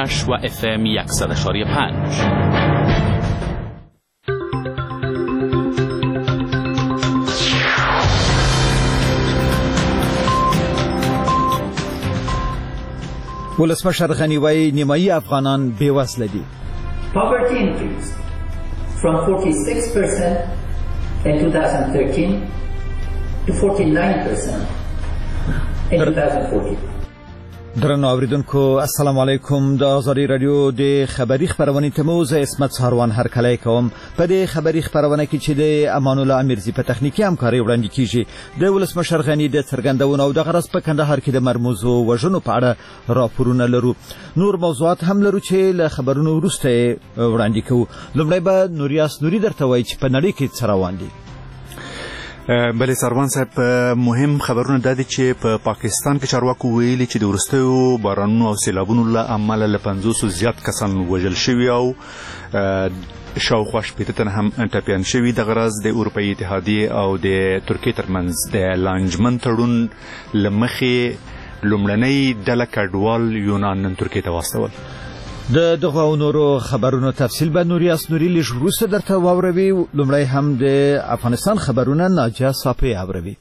و FM 100.5. ولسمشر غنی وایي نیمایي افغانان بېوزله دي. Poverty increased from 46% in 2013 to 49% in 2014. درنو اوریدونکو السلام علیکم. د آزادی رادیو د خبری خبرونه تمو زه اسمت ساروان هرکلی کوم. په دې خبری خبرونه کې چې د امان الله امیرزی په تخنیکی همکاري وړاندې کیږي د ولسمشر غنی د څرګندونو او د غرض په کندهار کې د مرموزو وژنو په اړه راپورونه لرو. نور موضوعات هم لرو چې له خبرونو وروسته وړاندې کوو. لومړی به نوریاس نوري درته وایي چې په نړۍ کې څه روان دي. بله سروان صاحب، مهم خبرونه دا دي چې په پاکستان کې چارواکو ویلي چې د وروستیو بارانونو او سیلابونو له امله له 50 زیات کسان وژل شوي او شاوخوا 80 تن هم ټپیان شوي. د غرض د اروپایي اتحادیې او د ترکیې ترمنځ د لانجمن تړون له مخې لومړنۍ ډله کډوال یونان نن ترکیې ته واستول. د دغه او نورو خبرونو تفصیل به نوریاس نوري لږ وروسته درته واوروي. لومړی هم د افغانستان خبرونه ناجیه صافی اوروي.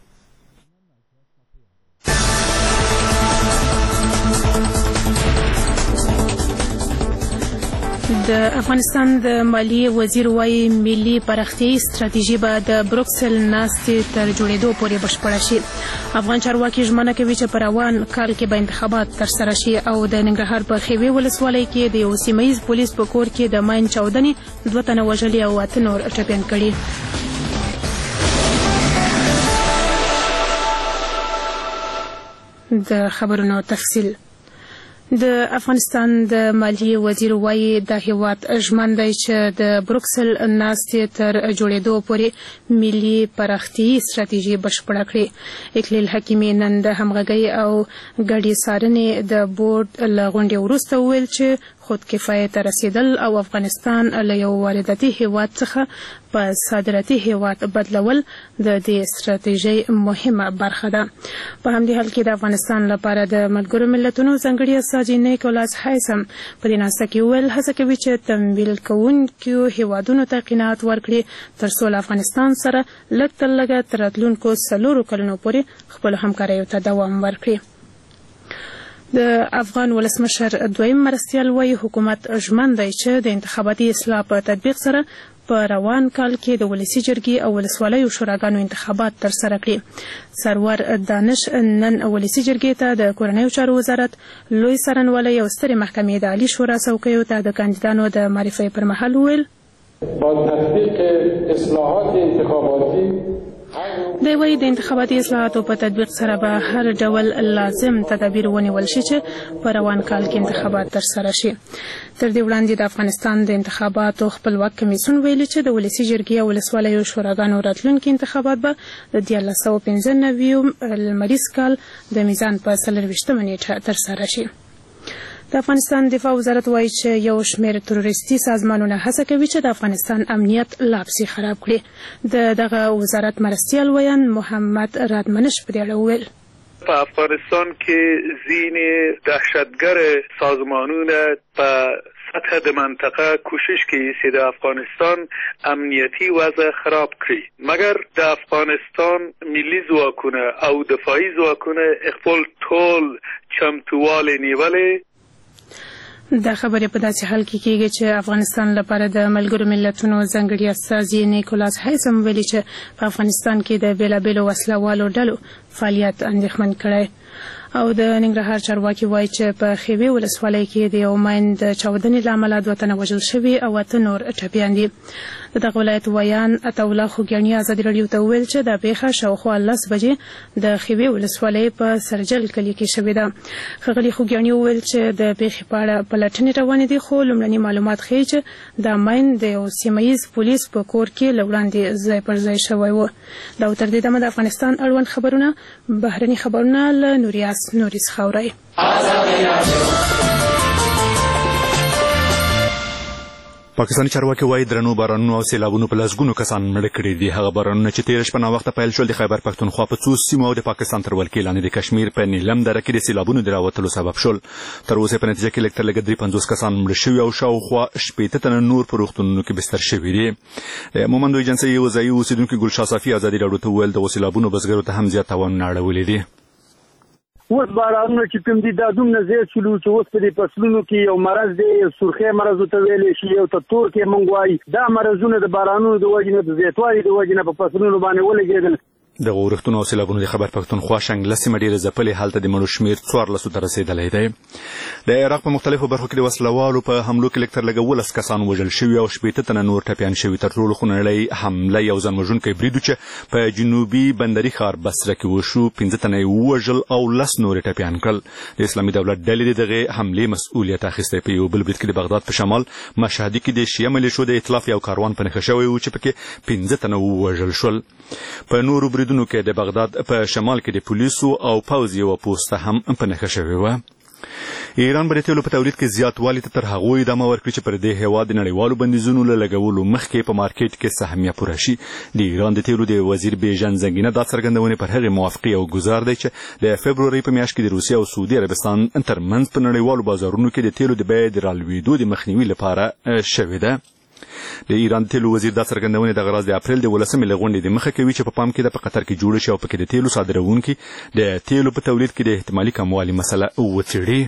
د افغانستان د مالیې وزیر وايي ملي پراختیایي ستراتیژي به د بروکسل ناستې تر جوړېدو پورې بشپړه شي. افغان چارواکي ژمنه کوي چې په روان کال کې به انتخابات ترسره شي او د ننګرهار په خیوې ولسوالۍ کې د یو سیمه ییز پولیس په کور کې د ماین چاودنې 2 تنه وژلي او 8 نور ټپیان کړي. د خبرونو تفصیل. د افغانستان د مالیې وزیر وايي د هیواد ژمن دی چې د بروکسل ناستې تر جوړېدو پورې ملي پراختیایي ستراتیژي بشپړه کړي. اکلیل حکیمي نن د همغږۍ او ګډې څارنې د بورډ له غونډې وروسته وویل چې خود کفایت رسیدل او افغانستان له یو وارداتي هیواد څخه په صادراتي هیواد بدلول د دې ستراتیژۍ مهمه برخه ده. په همدې حال کې د افغانستان لپاره د ملګرو ملتونو ځانګړي استازي نیکولاس هایسم په دې ناسته کې وویل هڅه کوي چې تمویل کوونکو هیوادونو ته قناعت ورکړي ترڅو له افغانستان سره لږ تر لږه تر راتلونکو 4 کلونو پورې خپلو همکاریو ته دوام ورکړي. د افغان ولسمشر دویم مرستیال وايي حکومت ژمن دی چې د انتخاباتي اصلاح په تطبیق سره په روان کال کې د ولسي جرګې او ولسوالیو شوراګانو انتخابات ترسره کړي. سرور دانش نن ولسي جرګې ته د کورنیو چارو وزارت لوی څارنوالی او سترې محکمې د عالی شورا څوکیو ته د کاندیدانو د معرفۍ پر مهال وویل با تطبیق اصلاحات انتخاباتی دی وايي د انتخاباتي اصلاحاتو په تطبیق سره به هر ډول لازم تدابیر ونیول شي چې په روان کال کې انتخابات ترسره شي. تر دې وړاندې د افغانستان د انتخاباتو خپلواک کمیسیون ویلي چې د ولسي جرګې او ولسوالیو شوراګانو راتلونکي انتخابات به د 1995 لمریز کال د میزان په 24 نیټه ترسره شي. د افغانستان دفاع وزارت وایي چې یو شمېر تروریستي سازمانونه هڅه کوي چې د افغانستان امنیت لاپسې خراب کړي. دغه وزارت مرستیال ویان محمد رادمنش په دې اړه وویل په افغانستان کې ځینې دهشتګر سازمانونه په سطح د منطقه کوشش کوي چې د افغانستان امنیتی وضع خراب کړي، مګر د افغانستان ملي ځواکونه او دفاعي ځواکونه خپل ټول چمتووالی نیولې. دا خبرې په داسې حال کې کېږي چې افغانستان لپاره د ملګرو ملتونو ځانګړي استازي نیکولاس هایسم ویلي چې په افغانستان کې د بېلابېلو وسلوالو ډلو فعالیت اندېښمن کړی. او د ننګرهار چارواکي وایي چې په خیوې ولسوالۍ کې د یو ماین د چاودنې له امله 2 تنه وژل شوي او 8 نور ټپیان دي. د دغه ولایت ویان عطاالله خوږیاڼي ازادي راډیو ته وویل چې دا پیښه شاوخوا 10 بجې د خیوې ولسوالۍ په سرجل کلي کې شوې ده. ښاغلي خوږیاڼي وویل چې د پیښې په اړه پلټنې روانې دي، خو لومړني معلومات ښیي چې دا ماین د یو سیمه ییز پولیس په کور کې له وړاندې ځای پر ځای شوی و. دا تر دې دمه د افغانستان اړوند خبرونه بهرني خبرونه له نوریاس نوریس خاوري. پاکستاني چارواکي وايي درنو بارانونو او سیلابونو په لسګونو کسان مړه کړي دي. هغه بارانونه چې تېره شپه ناوخته پیل شول د خیبر پښتونخوا په څو سیمو او د پاکستان تر ولکې لاندې د کشمیر په نیلم دره کې د سیلابونو د راوتلو سبب شول. تر اوسه په نتیجه کې لږ تر لږه 350 کسان مړه شوي او شاوخوا 80 تنه نور په روغتونونو کې بستر شوي دي. د مومندو ایجنسۍ یو ځایي اوسیدونکي ګلشاه صافي ازادي راډیو ته وویل د سیلابونو بزګرو ته هم زیات تاوانونه اړولي دي. اوس بارانونه چې کوم دي دا دومره زیات شلو چې اوس په دې فصلونو کې یو مرض دی سرخی مرض ته ویلی شي یو ته تور کې مونږ وایي دا مرضونه د بارانونو د وجې نه د زیاتوالي د وجې نه په فصلونو باندې ولګېدل. د اورښتونو او سیلابونو د خیبر پښتونخوا شنګله سیمه ډېرې ځپلې هلته د مړو شمېر 14 ته رسېدلی دی. د عراق په مختلفو برخو کې د وسلوالو په حملو کې لږ تر لږه 12 کسان وژل شوي او 80 تنه نور ټپیان شوي. تر ټولو خونړۍ حمله یو ځان وژونکی برید و چې په جنوبي بندري ښار بصره کې وشو. 15 تنه یې ووژل او 10 نور ټپیان کړل. د اسلامي دولت ډلې د دغې حملې مسؤلیت اخیستی. په یو بل برید کې د بغداد په شمال مشهدي کې د شیعه ملیشو د ائتلاف یو کاروان په نښه شوی و چې پکې 15 تنه ووژل شول. په نورو بریدونو کې د بغداد په شمال کې د پولیسو او پوځ یو پوسټ هم په نښه شوی و. ایران به د تیلو په تولید کې زیاتوالي ته تر هغو ادامه ورکړي چې پر دې هېواد د نړیوالو بندیزونو له لګولو مخکې په مارکیټ کې سهمیه پوره شي. د ایران د تیلو د وزیر بیژن زنګینه دا څرګندونې پر هغې موافقې او ګزار دی چې د فبرورۍ په میاشت کې د روسیې او سعودي عربستان ترمنځ په نړیوالو بازارونو کې د تیلو د بیې د رالوېدو د مخنیوي لپاره شوې ده. د ایران تیلو وزیر دا څرګندونې د غراض د اپریل د 18 له غونډې د مخه کوي چې په پام کې ده په قطر کې جوړه شي او پکې د تیلو صادروونکي د تیلو په تولید کې د احتمالي کموالي مسله وڅېړي.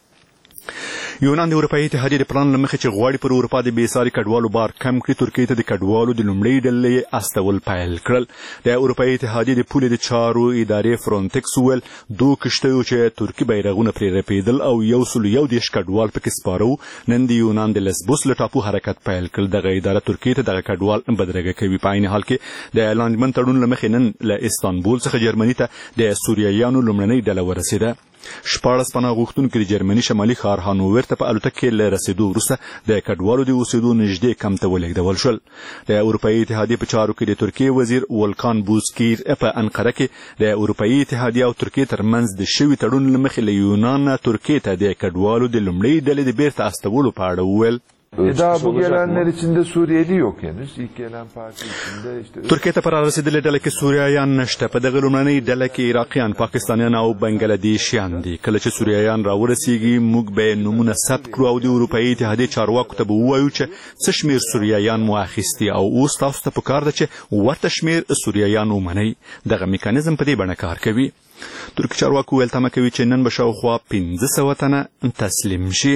یونان د اروپایي اتحادیې د پلان له مخې چې غواړي پر اروپا د بېساري کډوالو بار کم کړي ترکیې ته د کډوالو د لومړۍ ډلې استول پیل کړل. د اروپایي اتحادیې د پولې د چارو ادارې فرونټکس وویل 2 کښتیو چې ترکي بیرغونه پرې رپېدل او 111 کډوال پکې سپاره وو نن د یونان د لسبوس له ټاپو حرکت پیل کړل. دغه اداره ترکیې ته دغه کډوال بدرګه کوي. په عین حال کې د اعلانمن تړون له مخې نن له استانبول څخه جرمني ته د سوریایانو لومړنۍ ډله ورسېده. 14 پناه غوښتونکي د جرمني شمالي ښار هانوور ته په الوتکه کې له رسېدو وروسته د کډوالو د اوسېدو نږدې کمپ ته ولېږدول شول. د اروپایي اتحادیې په چارو کې د ترکیې وزیر ولکان بوزکیر په انقره کې د اروپایي اتحادیې او ترکیې ترمنځ د شوي تړون له مخې له یونان ترکیې ته د کډوالو د لومړۍ ډلې د بیرته استولو په اړه وویل. Daha bu gelenler içinde Suriyeli yok henüz. İlk gelen parti içinde işte... ترکیې ته پر رسېدلې ډله کې سوریایان نشته. په دغه لومړنۍ ډله کې عراقیان، پاکستانیان او بنګلادیشیان دي. کله چې سوریایان راورسېږي موږ به نومونه ثبت کړو او د اروپایي اتحادیې چارواکو ته به ووایو چې څه شمېر سوریایان مو اخیستي او اوس تاسو ته پکار ده چې ورته شمېر سوریایان ومنئ. دغه میکانیزم په دې بڼه کار کوي. ترکي چارواکو ویل تمه کوي چې نن به شاوخوا 1500 تنه تسلیم شي.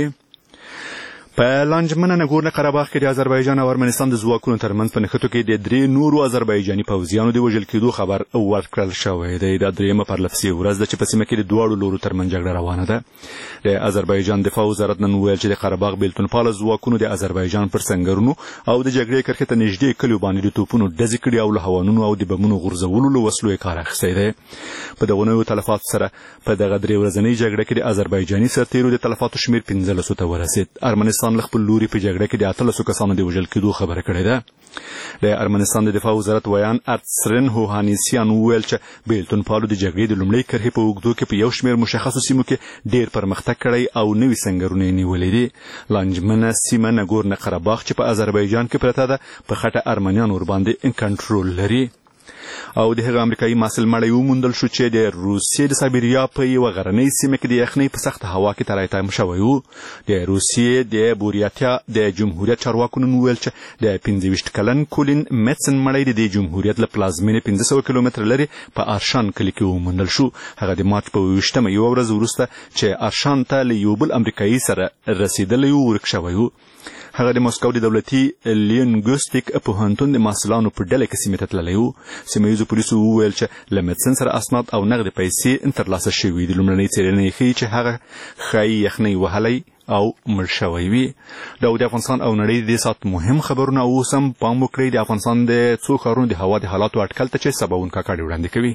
په لانجمنه نګورنه قرهباغ کې د آذربایجان او ارمنستان د ځواکونو ترمنځ په نښتو کې د 3 نورو آذربایجاني پوځیانو د وژل کېدو خبر ورکړل شوی دی. دا درېیمه پرلپسې ورځ ده چې په سیمه کې د دواړو لورو ترمنځ جګړه روانه ده. د آذربایجان دفاع وزارت نن وویل چې د قرهباغ بېلتونپاله ځواکونو د آذربایجان پر سنګرونو او د جګړې کرښې ته نږدې کلیو باندې د توپونو ډزې کړي او له هوانونو او د بمونو غورځولو له وسلو یې کار اخیستی دی. په دغو نویو تلفاتو سره په دغه 3 ورځنۍ جګړه کې د آذربایجاني سرتېرو د تلفاتو شمېر 15 ته ورسېد. ارمنستان له خپل لوري په جګړه کې د 18 کسانو د وژل کېدو خبره کړې ده. د ارمنستان د دفاع وزارت ویان ارتسرن هوهانیسیان وویل چې بېلتونپالو د جګړې د لومړۍ کرښې په اوږدو کې په یو شمېر مشخصو سیمو کې ډېر پرمختګ کړی او نوي سنګرونه یې نیولي دي. لانجمنه سیمه نګورنه قرهباغ چې په آذربایجان کې پرته ده په خټه ارمنیان ورباندې کنټرول لري. او د هغه امریکایي محصل مړی وموندل شو چې د روسیې د سایبریا په یوه غرنۍ سیمه کې د یخنۍ په سخته هوا کې ترایتم شوی و. د روسیې د بوریاتیا د جمهوریت چارواکو نن وویل چې د 25 کلن کولین میتسن مړی د دې جمهوریت له پلازمینې 1500 کیلومتره لرې په ارشان کلي کې وموندل شو. هغه د مارچ په 28مه یوه ورځ وروسته چې ارشان ته له یو بل امریکایي سره رسېدلی و ورک شوی و. هغه د مسکو د دولتي لینګوستیک پوهنتون د محصلانو په ډله کې سیمې ته تللی و. سیمه ییزو پولیسو وویل چې له میتسن سره اسناد او نغدې پیسې ترلاسه شوي دي. لومړنۍ څېړنې ښیي چې هغه ښایي یخنۍ وهلی او مړ شوی وي. دا د افغانستان او نړۍ د دې ساعت مهم خبرونه او اوس هم پام وکړئ د افغانستان د څو ښارونو د هوا د حالاتو اټکل ته چې سباوون کاکاړي وړاندې کوي.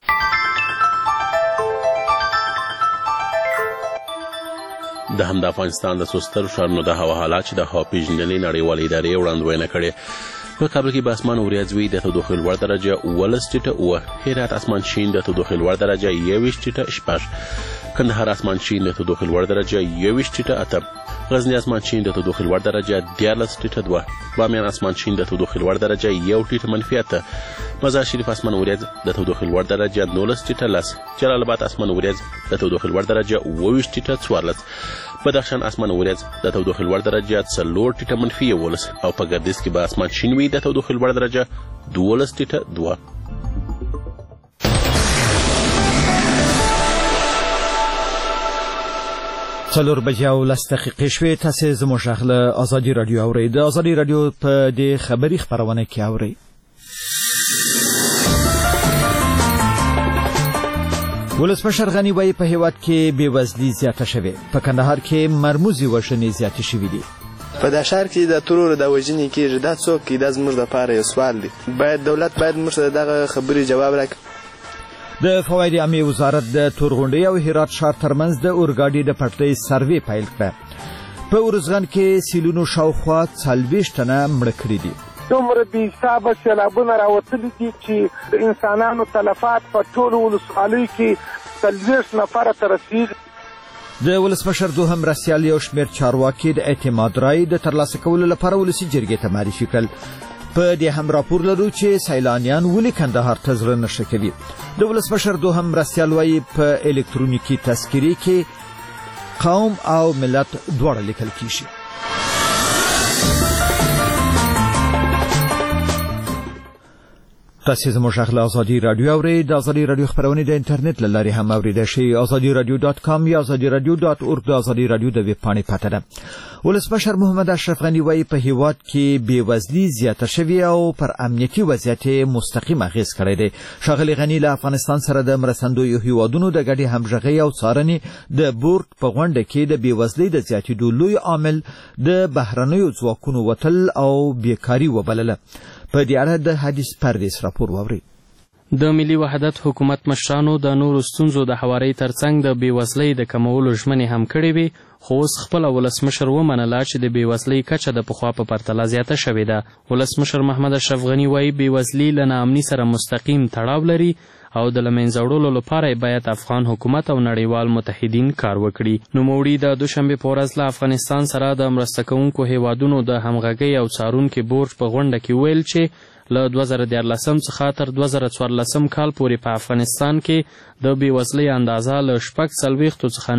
د هم د افغانستان د سوستر ښارونو د هوا حالات چې د هوا پیژندنې نړیوالې ادارې وړاندوینه کړې. په کابل کې به اسمان وریځ وي، د تودوخې لوړ درجه 12 ټیټه 9، هرات اسمان شین، د تودوخې لوړ درجه 21 ټیټه 6، کندهار اسمان شین، د تودوخې لوړ درجه 21 ټیټه 8، غزنی اسمان شین د تودوخې لوړ درجه 14.2 بامیان اسمان شین د تودوخې لوړ درجه 1.-8 مزار شریف اسمان وریځ د تودوخې لوړ درجه 19.10 جلال آباد اسمان وریځ د تودوخې لوړ درجه 22.14 بدخشان اسمان وریځ د تودوخې لوړ درجه 4.-11 او په ګردیز کې به اسمان شین وي د تودوخې لوړ درجه 12.2 څلور بجې او 10 دقیقې شوې. تاسې زموږ غږ له ازادي راډیو اورئ. د ازادي راډیو په دې خبري خپرونه کې اورئ. ولسمشر غني وایي په هیواد کې بېوزلي زیاته شوې. په کندهار کې مرموزي وژنې زیاتې شوې دي. په دا ښار کې د ترور د وژنې کېږي. دا څوک کې دا زموږ لپاره یو سوال دی. دولت باید موږ ته دغه خبرې جواب راکړي. د فواید عامې وزارت د تورغونډۍ او هرات ښار ترمنځ د اورګاډي د پټلۍ سروې پیل کړه. په ارزغان کې سیلونو شاوخوا 40 تنه مړه کړي دي. دومره بې حسابه سیلابونه راوتلي دي چې د انسانانو تلفات په ټولو ولسوالیو کې 40 نفره ته رسېږي. د ولسمشر دوهم مرستیال یو شمېر چارواکي د اعتماد رای د ترلاسه کولو لپاره ولسي جرګې ته معرفي کړل. په دې هم راپور لرو چې سیلانیان ولې کندهار ته زړه نشه کوي. د ولسمشر دوهم مرستیال وایي په الکترونیکي تذکرې کې قوم او ملت دواړه لیکل کیږي. تاسې زموږ غږ له ازادي راډیو اورئ. د ازادي راډیو خپرونې د انټرنیټ له لارې هم اورېدای شئ. azadiradio.com یا azadiradio.org د ازادي راډیو د ویب پاڼې پته ده. ولسمشر محمد اشرف غني وایي په هیواد کې بېوزلي زیاته شوې او پر امنیتي وضعیت مستقیم اغېز کړی دی. ښاغلي غني له افغانستان سره د مرستندویو هیوادونو د ګډې همغږۍ او څارنې د بورډ په غونډه کې د بېوزلۍ د زیاتېدو لوی عامل د بهرنیو ځواکونو وتل او بیکاري وبلله. په دې اړه د حدیث پردیس راپور واورئ. د ملي وحدت حکومت مشرانو د نورو ستونزو د هوارۍ ترڅنګ د بېوزلۍ د کمولو ژمنې هم کړې وې، خو اوس خپله ولسمشر ومنله چې د بېوزلۍ کچه د پخوا په پرتله زیاته شوې ده. ولسمشر محمد اشرف غني وایي بېوزلي له ناامني سره مستقیم تړاو لري او د له منځه وړلو لپاره باید افغان حکومت او نړیوال متحدین کار وکړي. نوموړي د دوشنبې په ورځ له افغانستان سره د مرسته کوونکو هیوادونو د همغږۍ او څارونکي بورډ په غونډه کې ویل چې له 2014 څخه تر 2014 کال پورې په افغانستان کې د بېوزلۍ اندازه له 40% څخه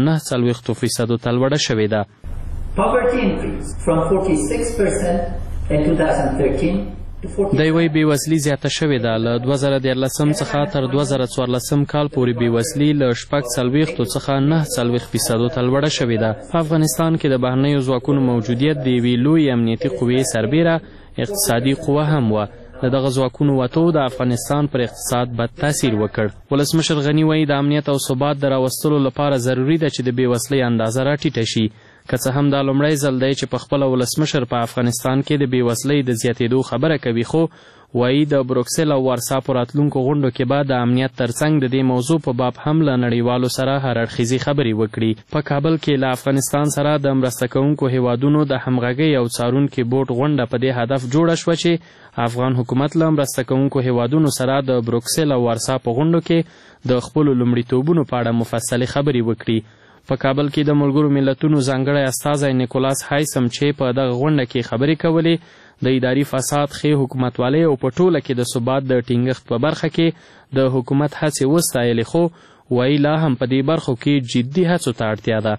9% ته لوړه شوې ده. Poverty increased from 46% in 2013 دی وایي بېوزلي زیاته شوې ده. له 2014 څخه تر 2014 کال پورې بېوزلي له 40% څخه 9% ته لوړه شوې ده. په افغانستان کې د بهرنیو ځواکونو موجودیت د یوې لویې امنیتي قوې سربیره اقتصادي قوه هم وه. د دغه ځواکونو وتو د افغانستان پر اقتصاد بد تاثیر وکړ. ولسمشر غني وایي د امنیت او ثبات د راوستلو لپاره ضروري ده چې د بېوزلۍ اندازه راټیټه شي. که څه هم دا لومړی ځل دی چې په خپله ولسمشر په افغانستان کې د بېوزلۍ د زیاتېدو خبره کوي، خو وایي د بروکسل او وارسا په راتلونکو غونډو کې به د امنیت ترڅنګ د دې موضوع په باب هم له نړیوالو سره هر اړخیزې خبرې وکړي. په کابل کې له افغانستان سره د مرسته کوونکو هیوادونو د همغږۍ او څارونکي بورډ غونډه په دې هدف جوړه شوه چې افغان حکومت له مرسته کوونکو هیوادونو سره د بروکسل او وارسا په غونډو کې د خپلو لومړیتوبونو په اړه مفصلې خبرې وکړي. په کابل کې د ملګرو ملتونو ځانګړی استازی نیکولاس هایسم چې په دغه غونډه کې خبرې کولې د اداري فساد، ښې حکومتوالۍ او په ټوله کې د ثبات د ټینګښت په برخه کې د حکومت هڅې وستایلې، خو وایي لا هم په دې برخو کې جدي هڅو ته اړتیا ده.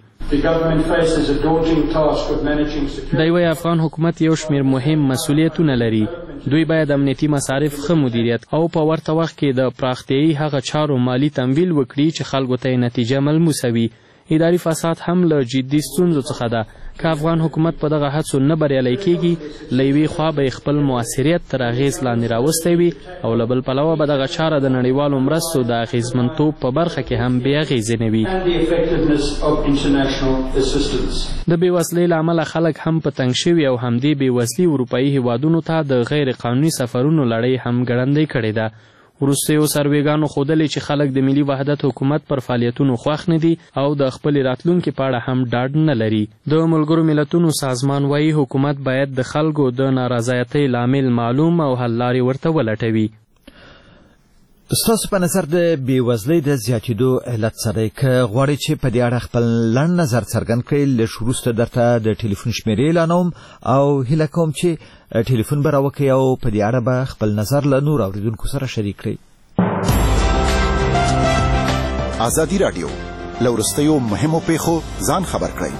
دی وایي افغان حکومت یو شمېر مهم مسؤلیتونه لري. دوی باید امنیتي مصارف ښه مدیریت او په ورته وخت کې د پراختیایي هغه چارو مالي تمویل وکړي چې خلکو ته یې نتیجه ملموسه وي. اداري فساد هم له جدي ستونزو څخه ده. که افغان حکومت په دغه هڅو نه بریالی کېږي، له یوې خوا به خپل مؤثریت تر اغېز لاندې راوستی وي او له بل پلوه به دغه چاره د نړیوالو مرستو د اغېزمنتوب په برخه کې هم بې اغېزې نه وي. د بېوزلۍ له امله خلک هم په تنګ شوي او همدې بېوزلي اروپایي هیوادونو ته د غیر قانوني سفرونو لړۍ هم ګړندۍ کړې ده. وروستیو سروېګانو ښودلې چې خلک د ملي وحدت حکومت پر فعالیتونو خوښ نه دي او د خپلې راتلونکي په اړه هم ډاډ نه لري. د ملګرو ملتونو سازمان وایي حکومت باید د خلکو د نارضایتۍ لامل معلوم او حل لارې ورته ولټوي. ستاسو په نظر د بیوزلۍ د زیاتېدو علت څه دی؟ که غواړئ چې په دې اړه خپل لنډ نظر څرګند کړئ، لږ وروسته درته د ټلیفون شمیرې اعلانوم او هیله کوم چې ټلیفون به راوکړئ او په دې اړه به خپل نظر له نور اوریدونکو سره شریک کړئ. ازادي راډیو له وروستیو مهمو پیښو ځان خبر کړئ.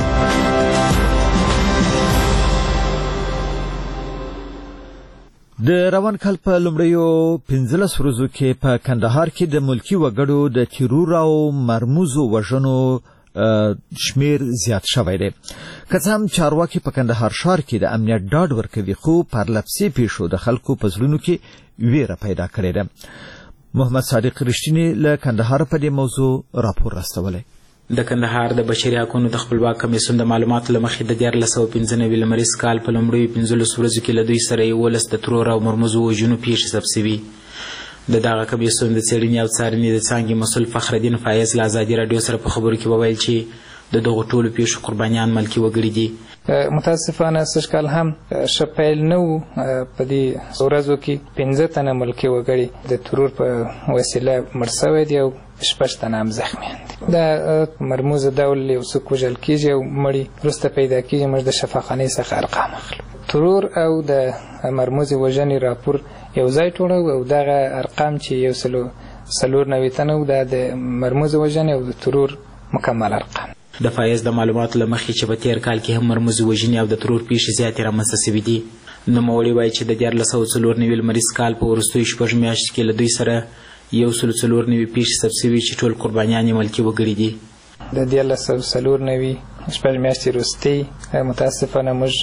د روان کال په لومړیو 15 ورځو کې په کندهار کې د ملکی وګړو د تیرور او مرموزو وژنو شمیر زیات شوی دی. که څه هم چارواکي په کندهار ښار کې د امنیت ډاډ ورکوي، خو پرلپسې پیښو د خلکو په زړونو کې ویره پیدا کړې ده. محمد صادق رښتینی له کندهار په دې موضوع راپور راستولی. د کندهار د بشري حقوقو د خپلواک کمیسیون د معلوماتو له مخې د 1995 لمریز کال په لومړیو 15 ورځو کې له دوی سره 11 د ترور او مرموزو وژنو پیښې ثبت شوي. د دغه کمیسیون د څېړنې او څارنې د څانګې مسؤل فخرالدین فایز له ازادي راډیو سره په خبرو کې وویل چې د دغو ټولو پیښو قربانیان ملکي وګړي دي. متاسفانه سږ کال هم ښه پیل نه و. په دې ورځو کې 15 تنه ملکي وګړي د ترور په وسیله مړ سوي دي او 6 تنه هم زخمیان دي. د مرموز ډول یو څوک وژل کېږي او مړي وروسته پیدا کېږي. موږ د شفاخانې څخه ارقام اخلو. ترور او د مرموز وژنې راپور یو ځای ټولو او دغه ارقام چې 194 تنه و د مرموز وژنې او د ترور مکمل ارقام. د فایز د معلوماتو له مخې چې په تیر کال کې هم مرموز وژنې او د ترور پیښې زیاتې رامنځته شوي دي. نوموړي وایي چې د 1994 لمریز کال په وروستیو 6 میاشتو کې له دوی سره 194 پیښې ثبت شوي چې ټول قربانیان یې ملکي وګړي دي. د 1994 شپږ میاشتې وروستۍ متاسفانه موږ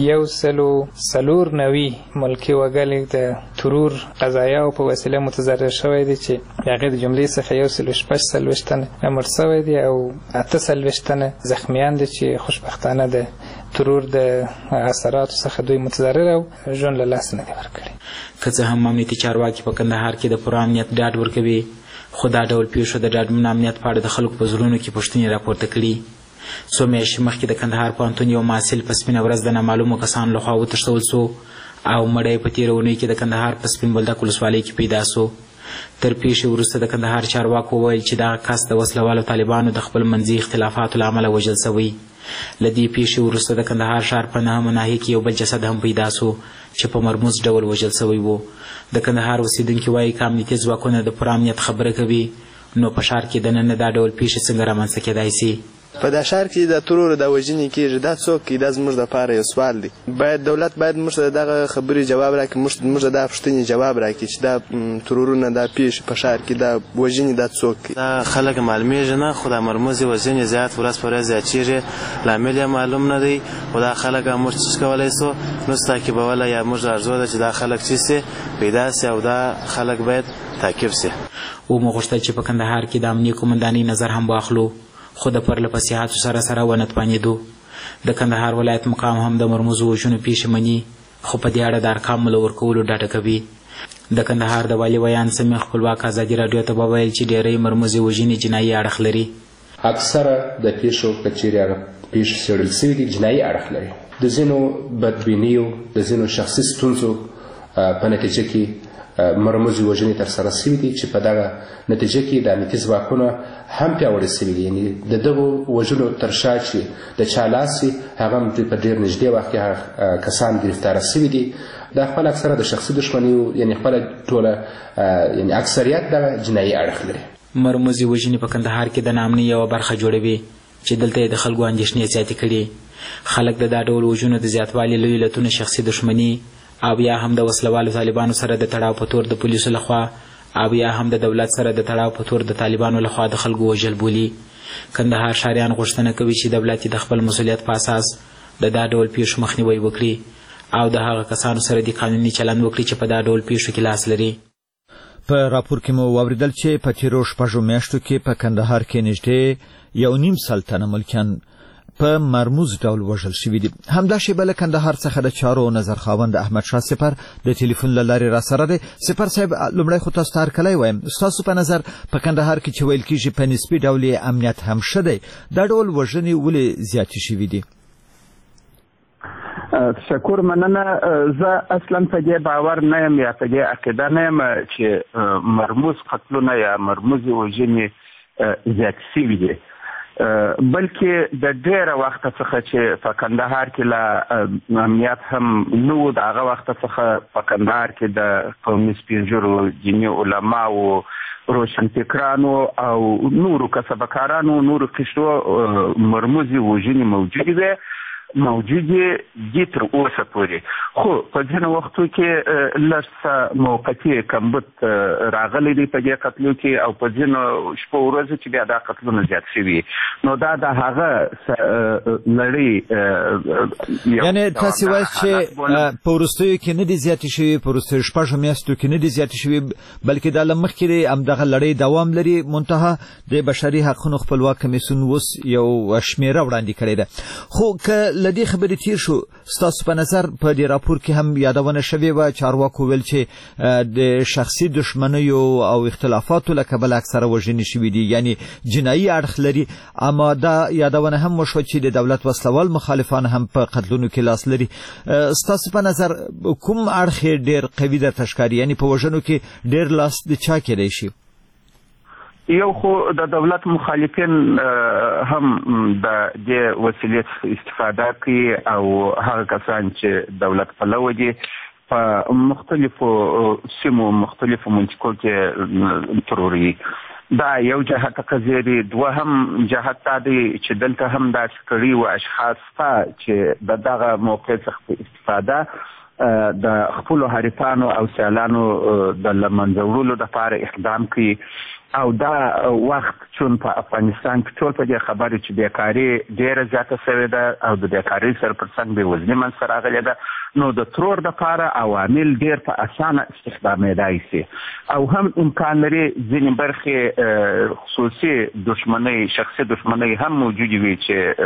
194 ملکي وګړي د ترور قضایاو په وسیله متضرر شوی دي چې هغې د جملې څخه 146 تنه مړ شوی دي او 48 تنه زخمیان دي چې خوشبختانه د ترور د اثراتو څخه دوی متضرر او ژوند له لاسه نه دي ورکړي. که څه هم امنیتي چارواکي په کندهار کې د پوره امنیت ډاډ ورکوي، خو دا ډول پیښو د ډاډمن امنیت په اړه د خلکو په زړونو کې پوښتنې راپورته کړي. څو میاشتې مخکې د کندهار پوهنتون یو محصل په سپینه ورځ د نامعلومو کسانو لخوا وتښتول سو او مړی په تېره اونۍ کې د کندهار په سپین بولدک ولسوالۍ کې پیدا سو. تر پیښې وروسته د کندهار چارواکو وویل چې دغه کس د وسلوالو طالبانو د خپل منځي اختلافاتو له امله وژل سوی. له دې پیښې وروسته د کندهار ښار په 9 ناحیه کې یو بل جسد هم پیدا سو چې په مرموز ډول وژل سوی و. د کندهار اوسیدونکي وایي که امنیتي ځواکونه د پوره امنیت خبره کوي نو په ښار کې دننه دا ډول پیښې څنګه رامنځته کېدای شي؟ په دا ښار کې د ترور د وژنې کېږي. دا څوک دی؟ دا زموږ دپاره یو سوال دی. دولت باید موږ ته دغه خبرې جواب راکړي، موږ ته دا پوښتنې جواب راکړي چې دا ترورونه دا پیښې په ښار کې دا وژنې دا څوک دی؟ دا خلک معلومیږي نه، خو دا مرموزې وژنې زیات ورځ په ورځ زیاتېږي. لامل یې معلوم نه دی، خو دا خلک هم موږ څه کولی سو نو تعقیبولی یا موږ ارزو ده چې دا خلک چې سي پیدا سي او دا خلک باید تعقیب سي. ومو غوښتل چې په کندهار کې د امنیې قومندانۍ نظر هم واخلو، خو د پرله پسې هڅو سره ونه توانېدو. د کندهار ولایت مقام هم د مرموزو وژنو پیښې مني، خو په دې اړه د ارقامو له ورکولو ډډه کوي. د کندهار د والي ویان سمیع خپلواک ازادي راډیو ته وویل چې ډېری مرموزې وژنې جنایي اړخ لري. اکثره د پیښو که چیرې هغه پیښې څېړل سوي دي جنایي اړخ لري. د ځینو بدبینیو د ځینو شخصي ستونزو په نتیجه کې مرموزې وژنې ترسره سوي دي چې په دغه نتیجه کې د امنیتي ځواکونه هم پیاوړي سوي دي. یعنې د دغو وژنو تر شا چې د چا لاس وي هغه هم په ډېر نږدې وخت کې هغه کسان ګرفتاره سوي دي. دا خپل اکثره د شخصي دښمنیو یعنې خپله ټوله یعنې اکثریت دغه جنایي اړخ لري. مرموزې وژنې په کندهار کې د ناامنۍ یوه برخه جوړوي چې دلته یې د خلکو اندېښنې زیاتې کړي. خلک د دا ډول وژنو د زیاتوالي لوی علتونه شخصي دښمني او یا هم د وسلوالو طالبانو سره د تړاو په تور د پولیسو لخوا او یا هم د دولت سره د تړاو په تور د طالبانو لخوا د خلکو وژل بولي. کندهار ښاریان غوښتنه کوي چې دولت د خپل مسؤلیت په اساس د دا ډول پیښو مخنیوی وکړي او د هغه کسانو سره د قانوني چلند وکړي چې په دا ډول پیښو کې لاس لري. په راپور کې مو واوریدل چې په تیرو 6 میاشتو کې په کندهار کې نږدې 1.5 تنه ملکیان په مرموز ډول وژل شوي دي. همدا شیبه له کندهار څخه د چارو نظر خاوند احمد شاه سپر د ټلیفون له لارې راسره دی. سپر صاحب، لومړی خو تاسو ته هرکلی وایم. ستاسو په نظر په کندهار کې چې ویل کېږي په نسبي ډول امنیت هم ښه دی، دا ډول وژنې ولې زیاتې شوي دي؟ تشکر مننه. زه اصلا په دې باور نه یم یا په دې عقیده نه یم چې مرموز قتلونه یا مرموزې وژنې زیات شوي دي، بلکې د ډېره وخته څخه چې په کندهار کې له امنیت هم نه و، د هغه وخته څخه په کندهار کې د قومي سپین ږیرو، دیني علماو، روشنفکرانو او نورو کسبکارانو، نورو قشرو مرموزې وژنې موجودې دي تر اوسه پورې. خو په ځینو وختو کې لږ څه موقتي کمبود راغلی دی په دې قتلو کې، او په ځینو شپو ورځو چې بیا دا قتلونه زیات شوي، نو دا د هغه لړۍ یعنې تاسې وایئ چې په وروستیو کې نه دي زیاتې شوي، په وروستیو شپږو میاشتو کې نه دي زیاتې شوي، بلکې دا له مخکې دی همدغه لړۍ دوام لري. منتها د بشري حقونو خپلواک کمیسیون اوس یو شمېره وړاندې کړې ده. خو که له دې خبرې تیر شو، ستاسو په نظر په دې راپور کې هم یادونه شوې وه، چارواکو ویل چې د شخصي دښمنیو او اختلافاتو له کبله اکثره وژنې شوي دي، یعنی جنایي اړخ لري. اما دا یادونه هم وشوه چې د دولت وسلوال مخالفان هم په قتلونو کې لاس لري. ستاسو په نظر کوم اړخ ډېر قوي درته ښکاري، یعنی په وژنو کې ډېر لاس د چا کېدی شي؟ یو خو د دولت مخالفین هم د دې وسیلې استفاده کوي، او هغه کسان چې دولت پلوه دي په مختلفو سیمو، مختلفو منطقو کې تروري. دا یو جهت قضیه دی. دوهم جهت دا دی چې دلته هم داسې کړي و اشخاص ته چې د دغه موقع څخه استفاده د خپلو حریفانو او سیالانو د له منځه وړلو دپاره اقدام کوي. او دا وخت چون په افغانستان کې ټول په دې خبرې چې بیکاري ډېره زیاته شوې ده او د بیکارۍ سره پر څنګ بېوزلي منځته راغلې ده، نو د ترور دپاره عوامل ډېر په اسانه استخدامېدای شي، او هم امکان لري ځینې برخې خصوصي دښمنۍ، شخصي دښمنۍ هم موجودې وي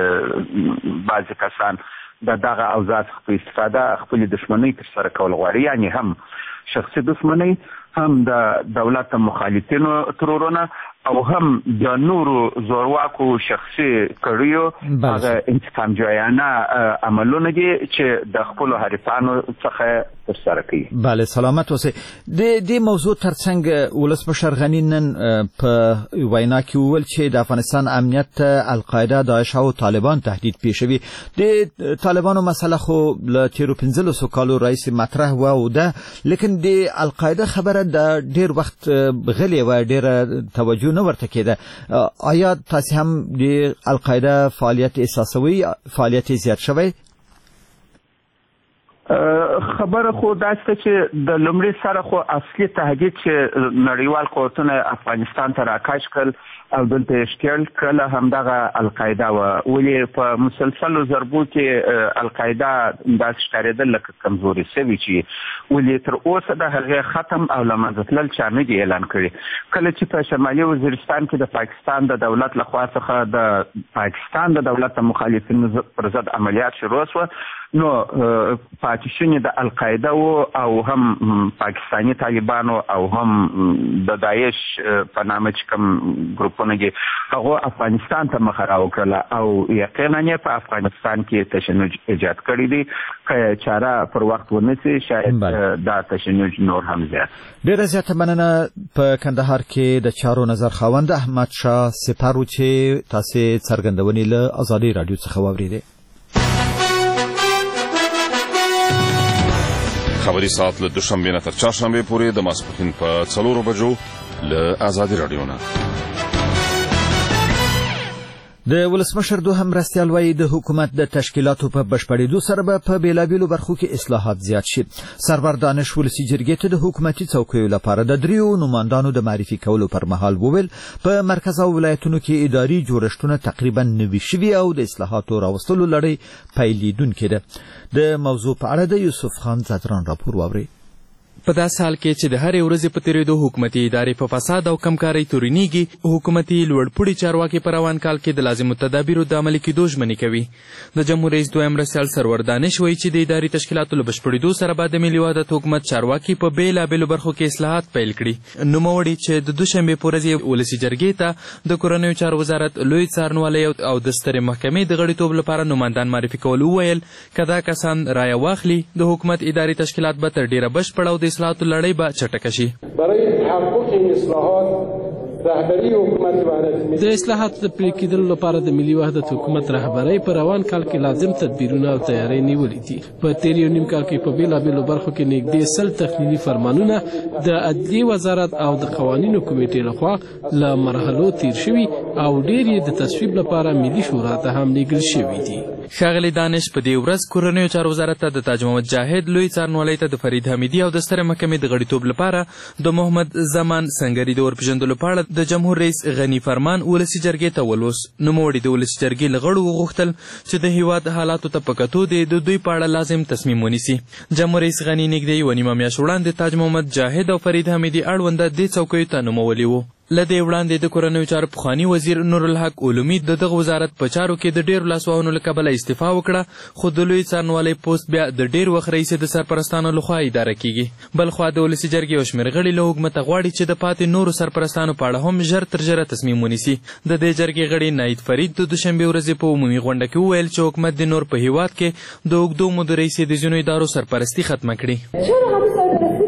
چې بعضې کسان د دغه اوضاع څخه په استفاده خپلې دښمنۍ ترسره کول غواړي، یعنې هم شخصي دښمنۍ، هم د دولت مخالفینو ترورونه، او هم د نورو زورواکو شخصي کړیو هغه انتقام جویانه عملونه دي چې د خپلو حریفانو څخه ترسره کوي. بله، سلامت اوسئ. د دې موضوع ترڅنګ ولسمشر غني نن په وینا کې وویل چې د افغانستان امنیت ته القاعده، داعش او طالبان تهدید پیښوي. د طالبانو مسله خو له تیرو 15 کالو راهیسې مطرح وه او ده، لیکن د القاعده خبره د ډېر وخت غلې وه، ډېره توجه نه ورته کېده. آیا تاسې هم د القاعده فعالیت احساسوي، فعالیت زیات شوی؟ خبره خو داسته چې د لومړي سره خو اصلي تهدید چې نړیوال قوتونه افغانستان ته راکش کړل او دلته یې ښکېل کړله همدغه القاعده وه. ولې په مسلسلو ضربو کې القاعده داسې ښکارېدل لکه کمزوري شوي چې ولې تر اوسه د هغې ختم او له منځه تلل چا نه دي اعلان کړي. کله چې په شمالي وزیرستان کې د پاکستان د دولت لخوا څخه د پاکستان د دولت د مخالفینو پر ضد عملیات شروع شوه، نو پاتې شونې د القاعده و او هم پاکستاني طالبانو او هم د داعش په نامه چې کوم ګروپونه دي هغو افغانستان ته مخه راوکړله، او یقینا یې په افغانستان کې تشنج ایجاد کړی دی. که چاره پر وخت ونیسي شاید دا تشنج نور هم زیات. ډېره زیاته مننه. په کندهار کې د چارو نظر خاوند احمد شاه سپر و چې تاسې څرګندونې له ازادي راډیو څخه واورېدې. خبری ساعت له دوشنبې نه تر چهارشنبې پورې د ماسپښین په 4 بجو له ازادي راډیو نه. د ولسمشر دوهم مرستیال وایي د حکومت د تشکیلاتو په بشپړېدو سره به په بېلابېلو برخو کې اصلاحات زیات شي. سرور دانش ولسي جرګې ته د حکومتي څوکیو لپاره د 3 نمایندانو د معرفي کولو پر مهال وویل په مرکز او ولایتونو کې اداري جوړښتونه تقریبا نوي شوي او د اصلاحاتو راوستلو لړۍ پیلېدونکې ده. د موضوع په اړه د یوسف خان زدران راپور واورئ. په داسې حال کې چې د هرې ورځې په تېرېدو حکومتي ادارې په فساد او کمکارۍ تورنېږي، حکومتي لوړپوړي چارواکي په روان کال کې د لازمو تدابیرو د عملي کېدو ژمنې کوي. د جمهور رئیس دویم مرستیال سرور دانش وایي چې د اداري تشکیلاتو له بشپړېدو سره به د ملي وحدت حکومت چارواکي په بېلابېلو برخو کې اصلاحات پیل کړي. نوموړي چې د دوشنبې په ورځ ولسي جرګې ته د کورنیو چارو وزارت لوی څارنوالی او د سترې محکمې د غړیتوب لپاره نمایندان معرفي کول وویل که دا کسان رایه واخلي د حکومت اداري تشکیلات به تر ډېره بشپړه او د اصلاحاتو لړۍ به چټکه شي. برای تحقق این اصلاحات رهبری حکومت وحدت د اصلاحاتو د پلي کېدلو لپاره د ملي وحدت حکومت رهبرۍ په روان کال کې لازم تدبیرونه او تیاری نیولې دي. په تېر یو نیم کال کې په بېلابېلو برخو کې نږدې 100 تخنیني فرمانونه د عدلي وزارت او د قوانینو کمیټې لخوا له مرحلو تیر شوي او ډېر یې د تصویب لپاره ملي شورا ته هم لیږل شوي دي. ښاغلی دانش په دې ورځ کورنیو چارو وزارت ته د تاج محمد جاهد لوی څارنوالۍ ته د فرید حمیدي او د سترې محکمې د غړیتوب لپاره د محمد زمان سنګري د ورپېژندلو په اړه د جمهور رئیس غني فرمان ولسي جرګې ته ولوس. نوموړي د ولسي جرګې له غړو وغوښتل چې د هېواد حالاتو ته په کتو د دوی په اړه لازم تصمیم ونیسي. جمهور رئیس غني نږدې یوه نیمه میاشت وړاندې تاج محمد جاهد او فرید حمیدي اړونده دې څوکیو ته نومولي وو. له دې وړاندې د کورنیو چارو پخواني وزیر نورالحق علومي د دغه وزارت په چارو کې د ډېرو لاسوهنو له کبله استعفا وکړه، خو د لوی څارنوالۍ پوسټ بیا د ډېر وخت راهیسې د سرپرستانو لخوا اداره کیږي. بلخوا د ولسي جرګې یو شمېر غړي له حکومته غواړي چې د پاتې نورو سرپرستانو په اړه هم ژر تر ژره تصمیم ونیسي. د دې جرګې غړي ناید فرید د دوشنبې ورځې په عمومي غونډه کې وویل چې حکومت د نور په هېواد کې د اوږدو مودو راهیسې د ځینو ادارو سرپرستي ختمه کړي.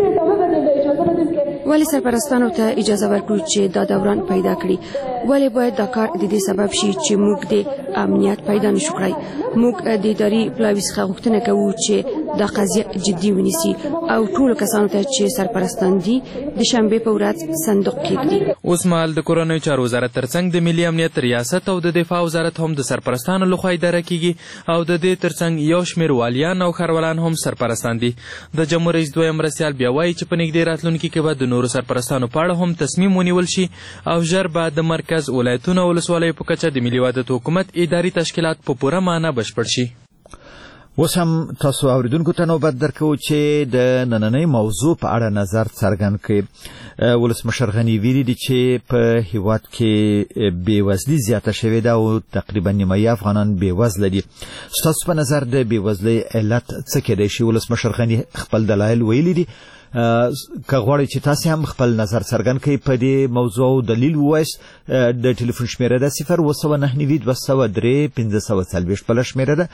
ولی سرپرستانو ته اجازه ورکړو چې دا دوران پیدا کړي؟ ولی باید دا کار د دې سبب شي چې موږ د امنیت پیدا نشو کړی؟ موږ د اداري پلاوي څخه غوښتنه کوو چې دا قضیه جدي ونیسي او ټولو کسانو ته چې سرپرستان دي د شنبې په ورځ صندوق کېږدي. اوس مهال د کورنیو چارو وزارت ترڅنګ د ملي امنیت ریاست او د دفاع وزارت هم د سرپرستانو لخوا اداره کیږي او د دې ترڅنګ یو شمېر والیان او ښاروالان هم سرپرستان دي. د جمهور رئیس دویم مرستیال بیا وایي چې په نږدې راتلونکي کې به د نورو سرپرستانو په اړه هم تصمیم ونیول شي او ژر به د مرکز، ولایتونو او ولسوالیو په کچه د ملي وحدت حکومت اداري تشکیلات په پوره معنا بشپړ شي. اوس هم تاسو اوریدونکو ته نوبت درکوو چې د نننۍ موضوع په اړه نظر څرګند کړي. ولسمشر غني ویلي دي چې په هیواد کې بېوزلي زیاته شوې ده او تقریبا نیمایي افغانان بېوزله دي. ستاسو په نظر د بېوزلۍ علت څه کېدای شي؟ ولسمشر غني خپل دلایل ویلي دي. که غواړئ چې تاسې هم خپل نظر څرګند کړئ په دې موضوع او دلیل ووایاست، د ټلیفون شمېره ده 02992031540 بله شمېره ده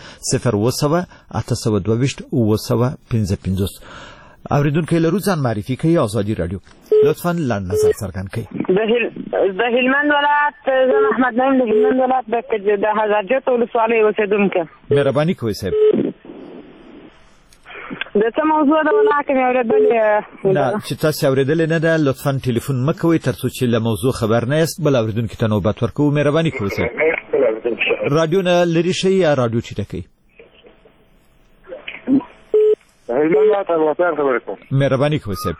01822 اوریدونکي لرو ځان معرفي کوي. ازادي راډیو لطفا لنډ نظر څرګند کړئ. د هلمند ولایت زه محمد نعیم د هلمند ولایت د هزارجات ولسوالۍ اوسېدونکی. مهرباني کوئ صاحب. د څه موضوع ده ولا کوم اورېدلې نه چې تاسو اورېدلې نه ده لطفا ټلیفون مه کوئ تر څو چې له موضوع خبر نه یاست. بل اوریدونکي ته نوبت ورکوو. مهرباني کوئ صاحب. رادیو نه لرې شئ یا رادیو ټیټه کړئ. مهرباني کوئ صاحب.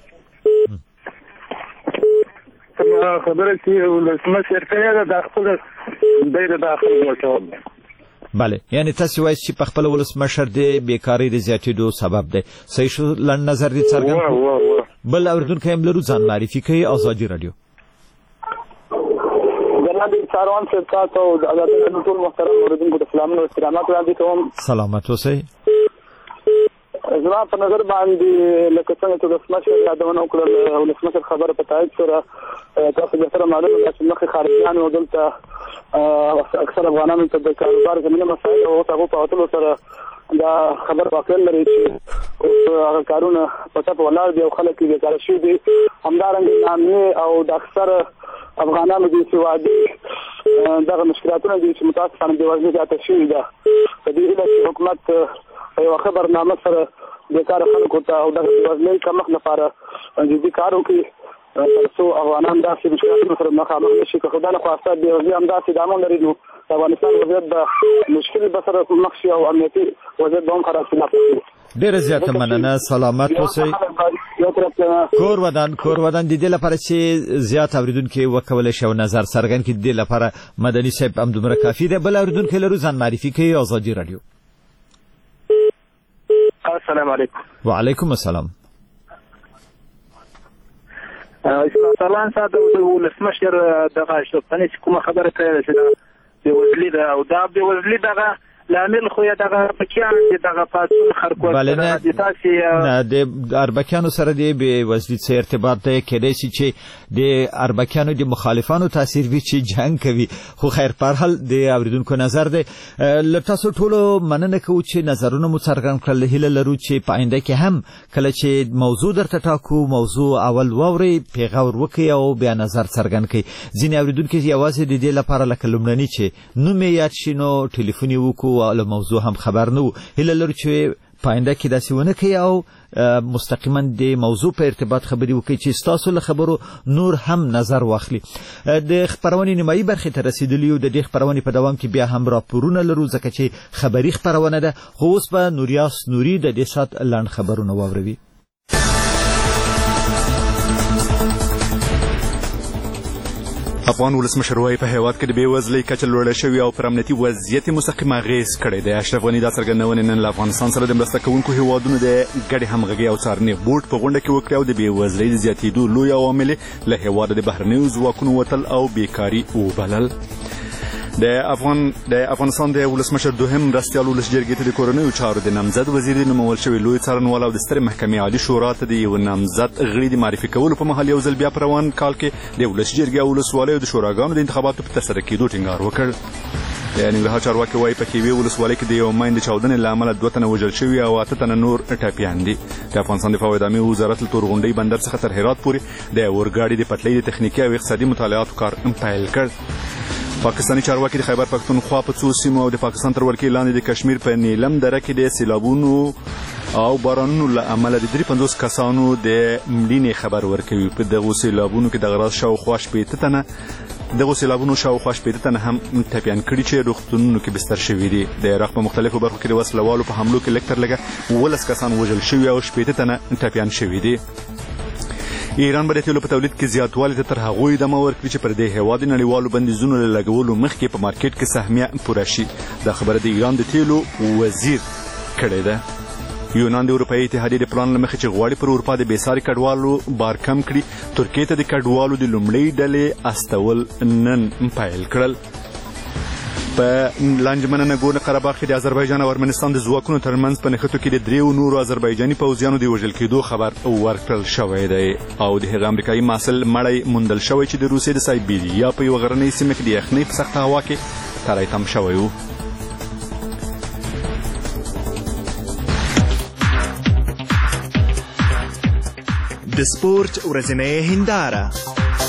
خبره چې ولسمشر کوي دا خپل د داخل ورته بله، یعنی تاسو وایئ چې په خپل ولسمشر د بیکارۍ د زیاتېدو سبب دی. صحیح شو؟ لنډ نظر دې څرګند. بل اوریدونکی هم لرو، ځان معرفي کوي. ازادي راډیو. جناب ساروان صاحب تاسو او د ټول محترم اوریدونکو ته سلامونه او احترامات وړاندې کوم. سلامت اوسئ. زما په نظر باندې لکه څنګه چې ولسمشر یادونه وکړل، ولسمشر خبره په تایید سره تاسو به سره معلومه ده چې مخکې خارجیانو دلته اکثر افغانانو ته د کاروبار زمینه مسایل او هغو په وتلو سره دا خبر واقع لري چې هغه کارونه په ټپ ولاړ دي او خلک یې بیکاره شوي دي. همدارنګه نامې او د اکثر افغانانو د سوادي دغه مشکلاتونه دي چې متاسفانه بېوزلي زیاته شوې ده. په دې هیله چې حکومت یوه ښه برنامه سره بیکاره خلکو ته او دغه بېوزلۍ کمښت لپاره جدي کار وکړي تر څو افغانان داسې مشکلاتونو سره مخامخ نه شي. که خدای نخواسته بېوزلي همداسې ادامه لري نو د افغانستان وضعیت به مشکل به سره مخ شي او امنیتي وضعیت به هم خراب شي. ډېره زیاته مننه. سلامت اوسئ. کور ودان د دې لپاره چې زیات اوریدونکي وکولی شي او نظر څرګند کړي، د دې لپاره مدني صاحب همدومره کافي دی. بل اوریدونکی لرو، ځان معرفي کوي. ازادي راډیو. السلام علیکم. وعلیکم السلام. سروان صاحب د ولسمشر دغه اشرفغاني چې کومه خبره کړې چې بېوزلي ده او دا بېوزلي دغه لامل خو یې دغه اربکیان چې دغه پاڅون خرکوټ د تاسې نه د اربکیانو سره د بېوزلي څه ارتباط دی کېدای شي چې د اربکیانو د مخالفانو تاثیر وي چې جنګ کوي خو خیر په هر حال د اوریدونکو نظر دی له تاسو ټولو مننه کوو چې نظرونه مو څرګند کړل هیله لرو چې په آینده کې هم کله چې موضوع درته ټاکو موضوع اول واورئ پیغور وکړئ او بیا نظر څرګند کړئ ځینې اوریدونکي یوازې د دې لپاره لکه لومړني چې نوم یې یاد شي نو ټلیفون یې وکړو له موضوع هم خبر نه وو هیله لرو چې په آینده کې داسې ونه کوي او مستقیما د موضوع په ارتباط خبرې وکړي چې ستاسو له خبرو نور هم نظر واخلي د خبرونې نیمایي برخې ته رسیدلي یو د دې خبرونې په دوام کې بیا هم راپورونه لرو ځکه چې خبري خبرونه ده خو اوس به نوریاس نوري د دې ساعت لنډ خبرونه واوروي افغان ولسمشر وايي په هیواد کې د بېوزلۍ کچه لوړه شوې او پر امنیتي وضعیت مستقیم اغېز کړی دی اشرف غني دا څرګندونې نن له افغانستان سره د مرسته کوونکو هیوادونو د ګډې همغږۍ او څارنې بورډ په غونډه کې وکړې او د بېوزلۍ د زیاتېدو لوی عوامل له هیواده د بهرنیو ځواکونو وتل او بیکاري وبلل د افغانستان د ولسمشر دوهم مرستیال ولس جرګې ته د کورنیو چارو د نامزد وزیر نومول شوی لوی څارنوال او د سترې محکمې عالي شورا ته د یو نامزد غړي د معرفي کولو په مهال یو ځل بیا په روان کال کې د ولس جرګې او ولسوالیو د شوراګانو د انتخاباتو په ترسره کېدو ټینګار وکړ د ننګرهار چارواکي وايي په کیوي ولسوالۍ کې د یو ماین د چاودنې له امله 2 تنه وژل شوي او 8 تنه نور ټپیان دي د افغانستان دفاع او اعدامي وزارت له تورغونډۍ بندر څخه تر هرات پورې د اورګاډي د پټلۍ د تخنیکي او اقتصادي مطالعاتو کار پیل کړ پاکستاني چارواکي د خیبر پښتونخوا په څو سیمو او د پاکستان تر ولکې لاندې د کشمیر په نیلم دره کې د سیلابونو او بارانونو له امله د 53 کسانو د مړینې خبر ورکوي په دغو سیلابونو کې د غراس شاوخوا 80 تنه دغه سیلابونو شاوخوا 80 تنه هم ټپیان کړي چې روغتونونو کې بستر شوي دي د عراق په مختلفو برخو کې د وسلوالو په حملو کې لکتر لګه 12 کسان وژل شوي او 80 تنه ټپیان شوي دي ایران به د تیلو په تولید کې زیاتوالی ته تر هغوی دمه ورکړي چې پر دې هیواد د نړیوالو بندیزونو له لګولو مخکې په مارکیټ کې سهمیه پوره شي دا خبره د ایران د تیلو وزیر کړې ده یونان د اروپایي اتحادیې د پلان له مخې چې غواړي پر اروپا د بېساري کډوالو بار کم کړي ترکیې ته د کډوالو د لومړۍ ډلې استول نن پیل کړل په لانجمن نګورنو قرهباغ کې د آذربایجان او ارمنستان د ځواکونو ترمنځ په نښتو کې د 3 نورو آذربایجاني پوځیانو د وژل کېدو خبر ورکړل شوی دی او د هغه امریکایي محصل مړی موندل شوی چې د روسیې د سایبیریا په یوه غرنۍ سیمه کې د یخنۍ په سخته هوا کې تری تم شوی و د سپورت ورځنۍ هنداره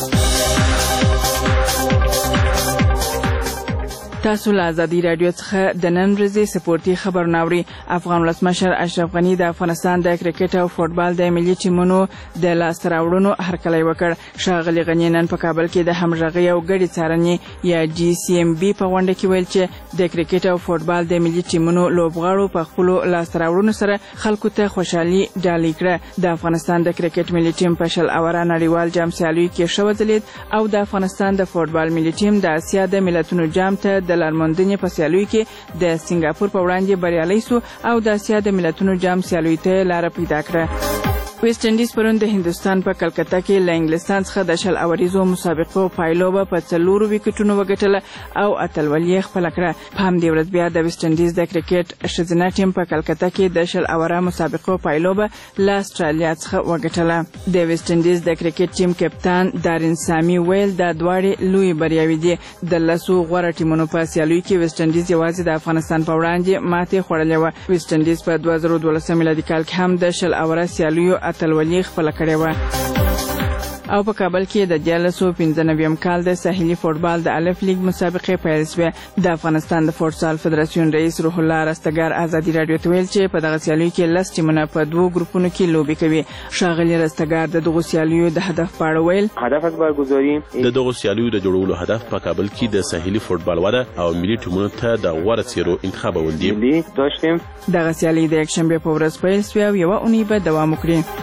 تاسو له ازادي رادیو څخه د نن ورځې سپورتي خبرونه اورئ افغان ولسمشر اشرف غني د افغانستان د کرکټ او فوټبال د ملي ټیمونو د لاسته راوړنو هرکلی وکړ ښاغلي غني نن په کابل کې د همغږۍ او ګډې څارنې یا GCMB په غونډه کې ویل چې د کرکټ او فوټبال د ملي ټیمونو لوبغاړو په خپلو لاسته راوړنو سره خلکو ته خوشحالي ډالۍ کړه د افغانستان د کرکټ ملي ټیم په 10 اوره نړیوال جام سیالیو کې ښه وځلید او د افغانستان د فوټبال ملي ټیم د اسیا د ملتونو جام ته د لارموندنې په سیالیو کې د سنگاپور په وړاندې بریالی سو او د اسیا د ملتونو جام سیالیو ته لاره پیدا کړه ویسټ انډیز پرون د هندستان په کلکته کې له انګلستان څخه د 10 اوریزو مسابقو پایلوبه په 4 وکټونو وګټله او اتلولي خپل کړه په همدې ورځ بیا د ویسټ انډیز د کرکټ ښځینه ټیم په کلکته کې د 10 اوره مسابقو پایلوبه له استرالیا څخه وګټله د ویسټ انډیز د کرکټ ټیم کپتان دارین سامي ویل د دواړې لوی بریاوي دي د لاسو غوړه ټیمونو په سیالیو کې ویسټ انډیز یوازې د افغانستان په وړاندې ماتې خوړلې و ویسټ انډیز په 2012 میلادي کال کې هم د 10 اوره سیالیو اتلولي خپل کړې و او په کابل کې د 1995 کال د ساحلي فوټبال د الف لیگ مسابقې پیل شوه د افغانستان د فوټسال فدراسیون رئیس روح الله رستګار ازادي رادیو ته ویل چې په دغه سیالیو کې 10 ټیمونه په 2 ګروپونو کې لوبي کوي ښاغلي رستګار د دغه سیالیو د هدف په اړه ویل هدف از برگزاری د دغه سیالیو د جوړولو هدف په کابل کې د ساحلي فوټبال وده او ملي ټیمونو ته د غوړه څیرو انتخابول دي داشتیم دغه سیالي د یکشنبه په ورځ پیل شوه او یو اونۍ به دوام وکړي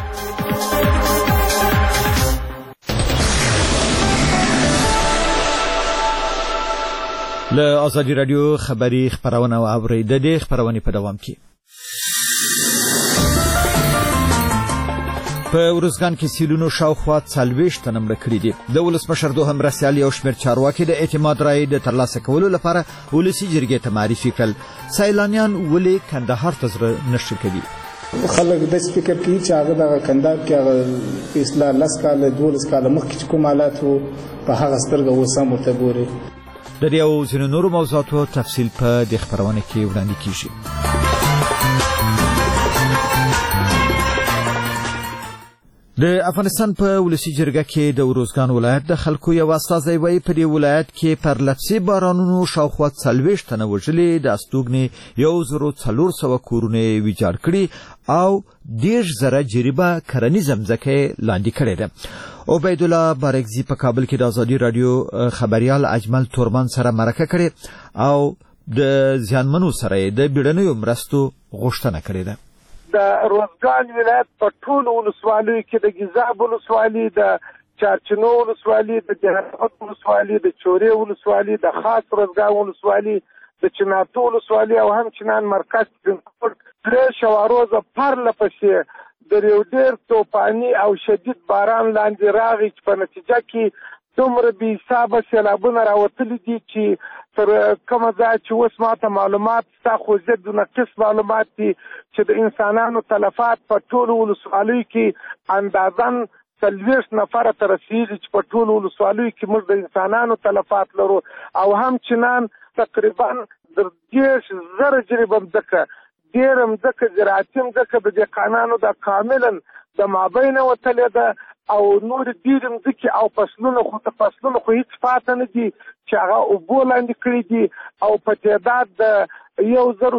له ازادي رادیو خبري خبرونه اورئ د دې خبرونه په دوام کې په ارزګان کې سیلونو شاوخوا 40 تنه مړه کړي دي. د ولسمشر دوهم مرستیال یو شمېر چارواکي د اعتماد رایې د ترلاسه کولو لپاره ولسي جرګې ته معرفي کړل. سیلانیان ولې کندهار ته زړه نشي کوي؟ خلک داسې فکر کوي چې هغه دغه کندهار کې هغه اصلاح 10 کاله 12 کاله مخکې کوم حالات وو په هغه سترګه اوس هم ورته ګوري. د دې او ځینو نورو موضوعاتو تفصیل په دې خبرونه کې وړاندې کیږي. د افغانستان په ولسي جرګه کې د ارزګان ولایت د خلکو یو استازی وایي په دې ولایت کې پر لفظي بارانونو شاوخوا 40 تنه وژلي، د استوګنې 1400 کورونه ویجاړ کړي او 10,000 جریبه کرنیزه مځکه لاندې کړې ده. عبید الله بارکزی په کابل کې د ازادي رادیو خبريال اجمل تورمان سره مرکه کړې او د زیانمنو سره د بیړنیو مرستو غوښتنه کړې ده. د روزګان ولایت په ټولو ولسوالیو کې د ګیزاب ولسوالي، د چارچنو ولسوالي، د جهاد ولسوالي، د چورې ولسوالي، د خاص روزګان ولسوالي، د چناتو ولسوالي او همچنان مرکز درې شواروزه پرله پسې د یو ډېر توپاني او شدید باران لاندې راغی چې په نتیجه کې دومره بې حسابه سیلابونه راوتلي دي چې تر کومه ځایه چې اوس ماته معلومات شته، خو ضد نقص معلومات دي چې د انسانانو تلفات په ټولو ولسوالیو کې اندازاً 40 نفره ته رسېږي چې په ټولو ولسوالیو کې موږ د انسانانو تلفات لرو او همچنان تقریبا 10,000 جریبه مځکه، ډېره مځکه زراعتي مځکه د دهقانانو د کاملا د مابینه وتلې ده او نور ډېرې مځکې او فصلونه خو هېڅ پاته نه دي چې هغه اوبو لاندې کړي دي او په تعداد د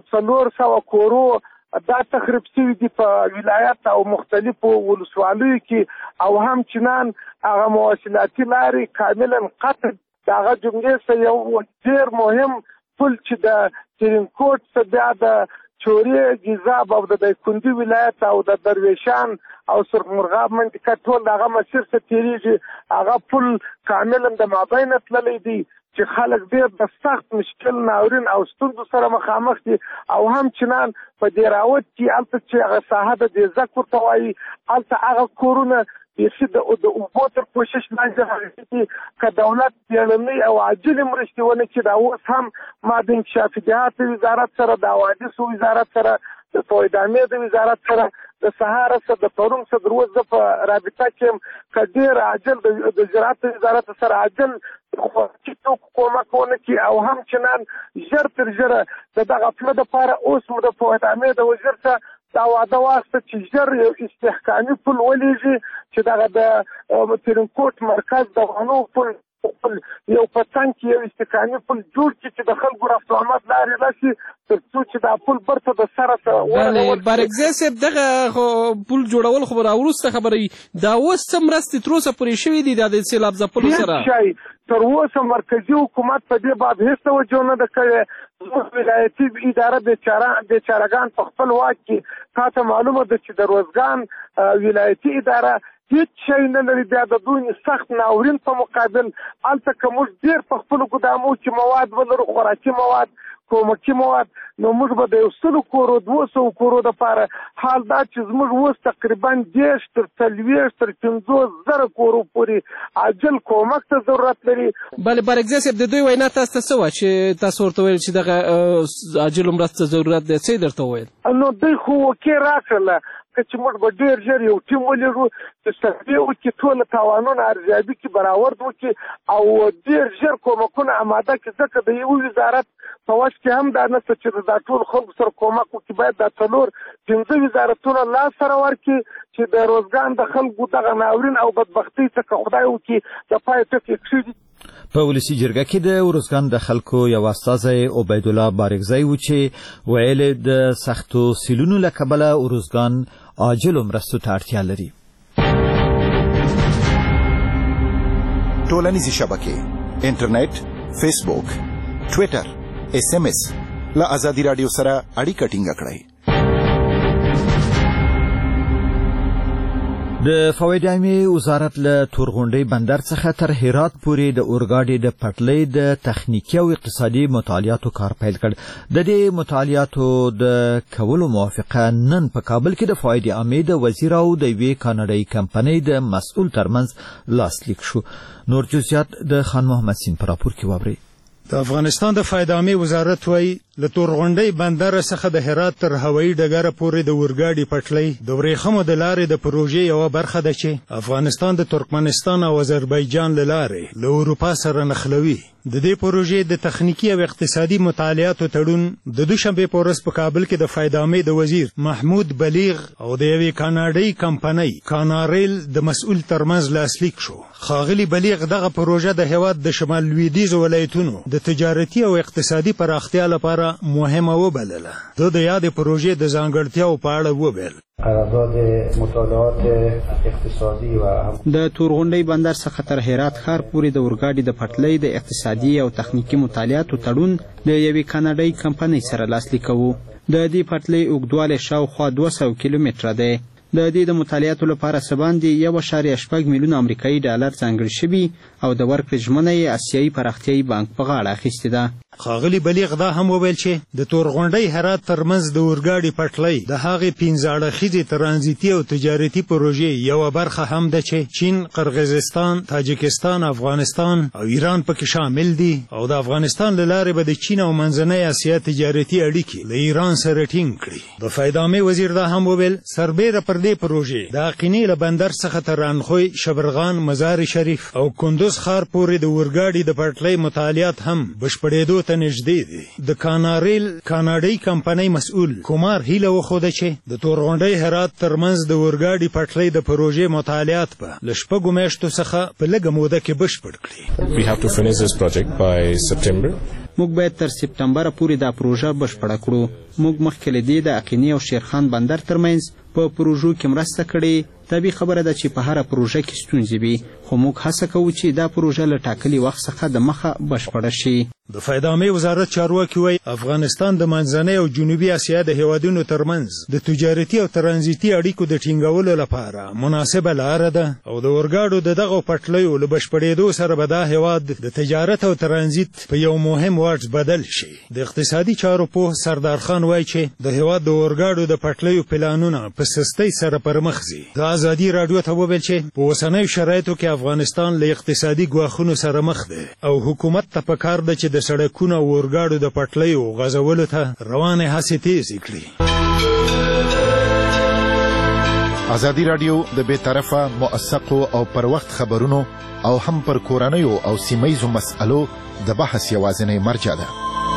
1,400 کورو دا تخریب شوي دي په ولایت او مختلفو ولسوالیو کې او همچنان هغه مواصلاتي لارې کاملا قطع. د هغه جملې څخه یو ډېر مهم پل چې د ترینکوټ څخه بیا د چورې، ګیزاب او د دایکنډي ولایت او د درویشان او سرخ مرغاب منطقه ټول د هغه مسیر څخه تېرېږي، هغه پل کاملا د مابینه تللی دی چې خلک ډېر د سخت مشکل ناورین او ستونزو سره مخامخ دي او همچنان په دیراوت کې هلته چې هغه ساحه د دیزک ورته وایي هلته هغه کورونه بیخي د اوبو تر کوشش لاندې راغلي دي. که دولت بیړنۍ او عاجلې مرستې ونه کړي دا اوس هم ما د انکشافي جهات وزارت سره، د حوادثو وزارت سره، د فویدامې د وزارت سره، د سهار سره، د پرون سره در اوس زه په رابطه کې یم که ډېر عاجل د زراعت وزارت سره عاجل خوراکي توکو کومک ونه کړي او همچنان ژر تر ژره د دغه پله دپاره اوس مو د فویدامې د وزیر څخه دا واده واخیسته چې ژر یو استحکامي پل ولیږي چې دغه د ترینکوټ مرکز د غنو پل یو په څنګ کې یو استحکامي پل جوړ کړي چې د خلکو رفت و آمد لارې راشي تر څو چې دا پل برته د سره بله بارکزی صاحب دغه پل جوړول خو راوروسته خبره وي. دا اوس څه مرستې تر اوسه پورې شوي دي د سیلاب ځپلو سره؟ تر اوسه مرکزي حکومت په دې باب هېڅ توجه نه ده کړې. زموږ ولایتي اداره بیچارهګان په خپل واک کې تا ته معلومه ده چې د روزګان ولایتي اداره هیڅ شی نه لري. بیا د دوی سخت ناورین په مقابل هلته که موږ ډېر په خپلو ګدامو کې مواد ولرو، خوراکي مواد، کومکي مواد، نو موږ به د 100 کورو 200 کورو دپاره حال دا چې زموږ اوس تقریبا 10 تر 40 تر 50,000 کورو پورې عاجل کومک ته ضرورت لري. بله بارکزی صاحب د دوی وینا تاسو ته څه وه چې تاسو ورته ویل چې دغه عاجلو مرستو ضرورت دی؟ څه یې درته وویل؟ نو دوی خو وکې راکړله چې موږ به ډېر ژر یو ټیم ولرو چې سروې وکړي، ټوله تاوانونه ارزیابي کړي، برآورد وکړي او ډېر ژر کومکونه اماده کړي. ځکه د یو وزارت په وس کې هم دا نشته چې دا ټول خلکو سره کومک وکړي. باید دا 4-5 وزارتونه لاس سره ورکړي چې د روزګان د خلکو دغه ناورین او بدبختۍ څخه خدای وکړي د پای ټکی کښېږدي. په ولسي جرګه کې د ارزګان د خلکو یو استازی عبید الله بارکزی و چې ویل د سختو سیلونو له کبله ارزګان عاجلو مرستو ته اړتیا لري. ټولنیزې شبکې، انټرنیټ، فیسبوک، ټویټر، SMS له ازادي رادیو سره اړیکه ټینګه کړئ. د فواید عامې وزارت له تورغونډۍ بندر څخه تر هرات پورې د اورګاډي د پټلۍ د تخنیکي او اقتصادي مطالعاتو کار پیل کړ. د دې مطالعاتو د کولو موافقه نن په کابل کې د فواید عامې د وزیر او د یوې کاناډایي کمپنۍ د مسؤل ترمنځ لاسلیک شو. نور جزئیات د خان محمد سین په راپور کې واورئ. د افغانستان د فواید عامې وزارت وایي له تورغونډۍ بندر څخه د هرات تر هوایي ډګره پورې د اورګاډي پټلۍ د ورېښمو د لارې د پروژې یوه برخه ده چې افغانستان د ترکمنستان او آذربایجان له لارې له اروپا سره نښلوي. د دې پروژې د تخنیکي او اقتصادي مطالعاتو تړون د دوشنبې په ورځ په کابل کې د فواید عامې د وزیر محمود بلیغ او د یوې کاناډایي کمپنۍ کاناریل د مسؤل ترمنځ لاسلیک شو. ښاغلي بلیغ دغه پروژه د هېواد د شمال لویدیځو ولایتونو د تجارتي او اقتصادي پراختیا لپاره مهمه وبلله. د یادې پروژې د ځانګړتیاو په اړه وویل. قرارداد مطالعات اقتصادي و د تورغونډۍ بندر څخه تر هرات ښار پورې د اورګاډي د پټلۍ د اقتصادي او تخنیکي مطالعاتو تړون د یوې کاناډایي کمپنۍ سره لاسلیک کوو. د دې پټلۍ اوږدوالی شاوخوا 200 کیلومتره دی. د دې د مطالعاتو لپاره څه باندې 1.8 میلیون امریکایي ډالر ځانګړي شوي او د ورکړې ژمنه یې اسیایي پراختیایي بانک په غاړه اخیستې ده. ښاغلي بلیغ دا هم وویل چې د تورغونډۍ هرات ترمنځ د اورګاډي پټلۍ د هغې 15 اړخیزې ترانزیتي او تجارتي پروژې یوه برخه هم ده چې چین، قرغیزستان، تاجکستان، افغانستان او ایران پکې شامل دي او د افغانستان له لارې به د چین او منځنۍ اسیا تجارتي اړیکې له ایران سره ټینګ کړي. د فواید عامې وزیر دا هم وویل سربیره پر دې پروژې د اقینې له بندر څخه تر رانخوی، شبرغان، مزار شریف او کندوز ښار پورې د اورګاډي د پټلۍ مطالعات هم بشپړېدو ته نږدې دي. د کاناریل کاناډایي کمپنۍ مسؤل کومار هیله وښوده چې د تورغونډۍ هرات ترمنځ د اورګاډي پټلۍ د پروژې مطالعات به له 6 میاشتو څخه په لږه موده کې بشپړ کړي. موږ باید تر سپتمبره پورې دا پروژه بشپړه کړو. موږ مخکې له دې د اقینې او شیرخان بندر ترمنځ په پروژو کې مرسته کړې. طبیعي خبره ده چې په هره پروژه کې ستونزې وي، خو موږ هڅه کوو چې دا پروژه له ټاکلي وخت څخه د مخه بشپړه شي. د فواید عامې وزارت چارواکي وایي افغانستان د منځنۍ او جنوبي اسیا د هیوادونو ترمنځ د تجارتي او ترانزیتي اړیکو د ټینګولو لپاره مناسبه لاره ده او د اورګاډو د دغو پټلیو له بشپړېدو سره به دا هیواد د تجارت او ترانزیت په یو مهم واټ بدل شي. د اقتصادي چارو پوه سردار خان وایي چې د هیواد د اورګاډو د پټلیو پلانونه په سستۍ سره پرمخ ځي. د ازادي راډیو ته وویل چې په اوسنیو شرایطو کې افغانستان له اقتصادي ګواښونو سره مخ دی او حکومت ته پکار ده چې د سړکونو او اورګاډو د پټلیو غځولو ته روانې هڅې تیزې کړي. ازادي راډیو د بې طرفه، موثقو او پر وخت خبرونو او هم پر کورنیو او سیمهیزو مسألو د بحث یوازینۍ مرجع ده.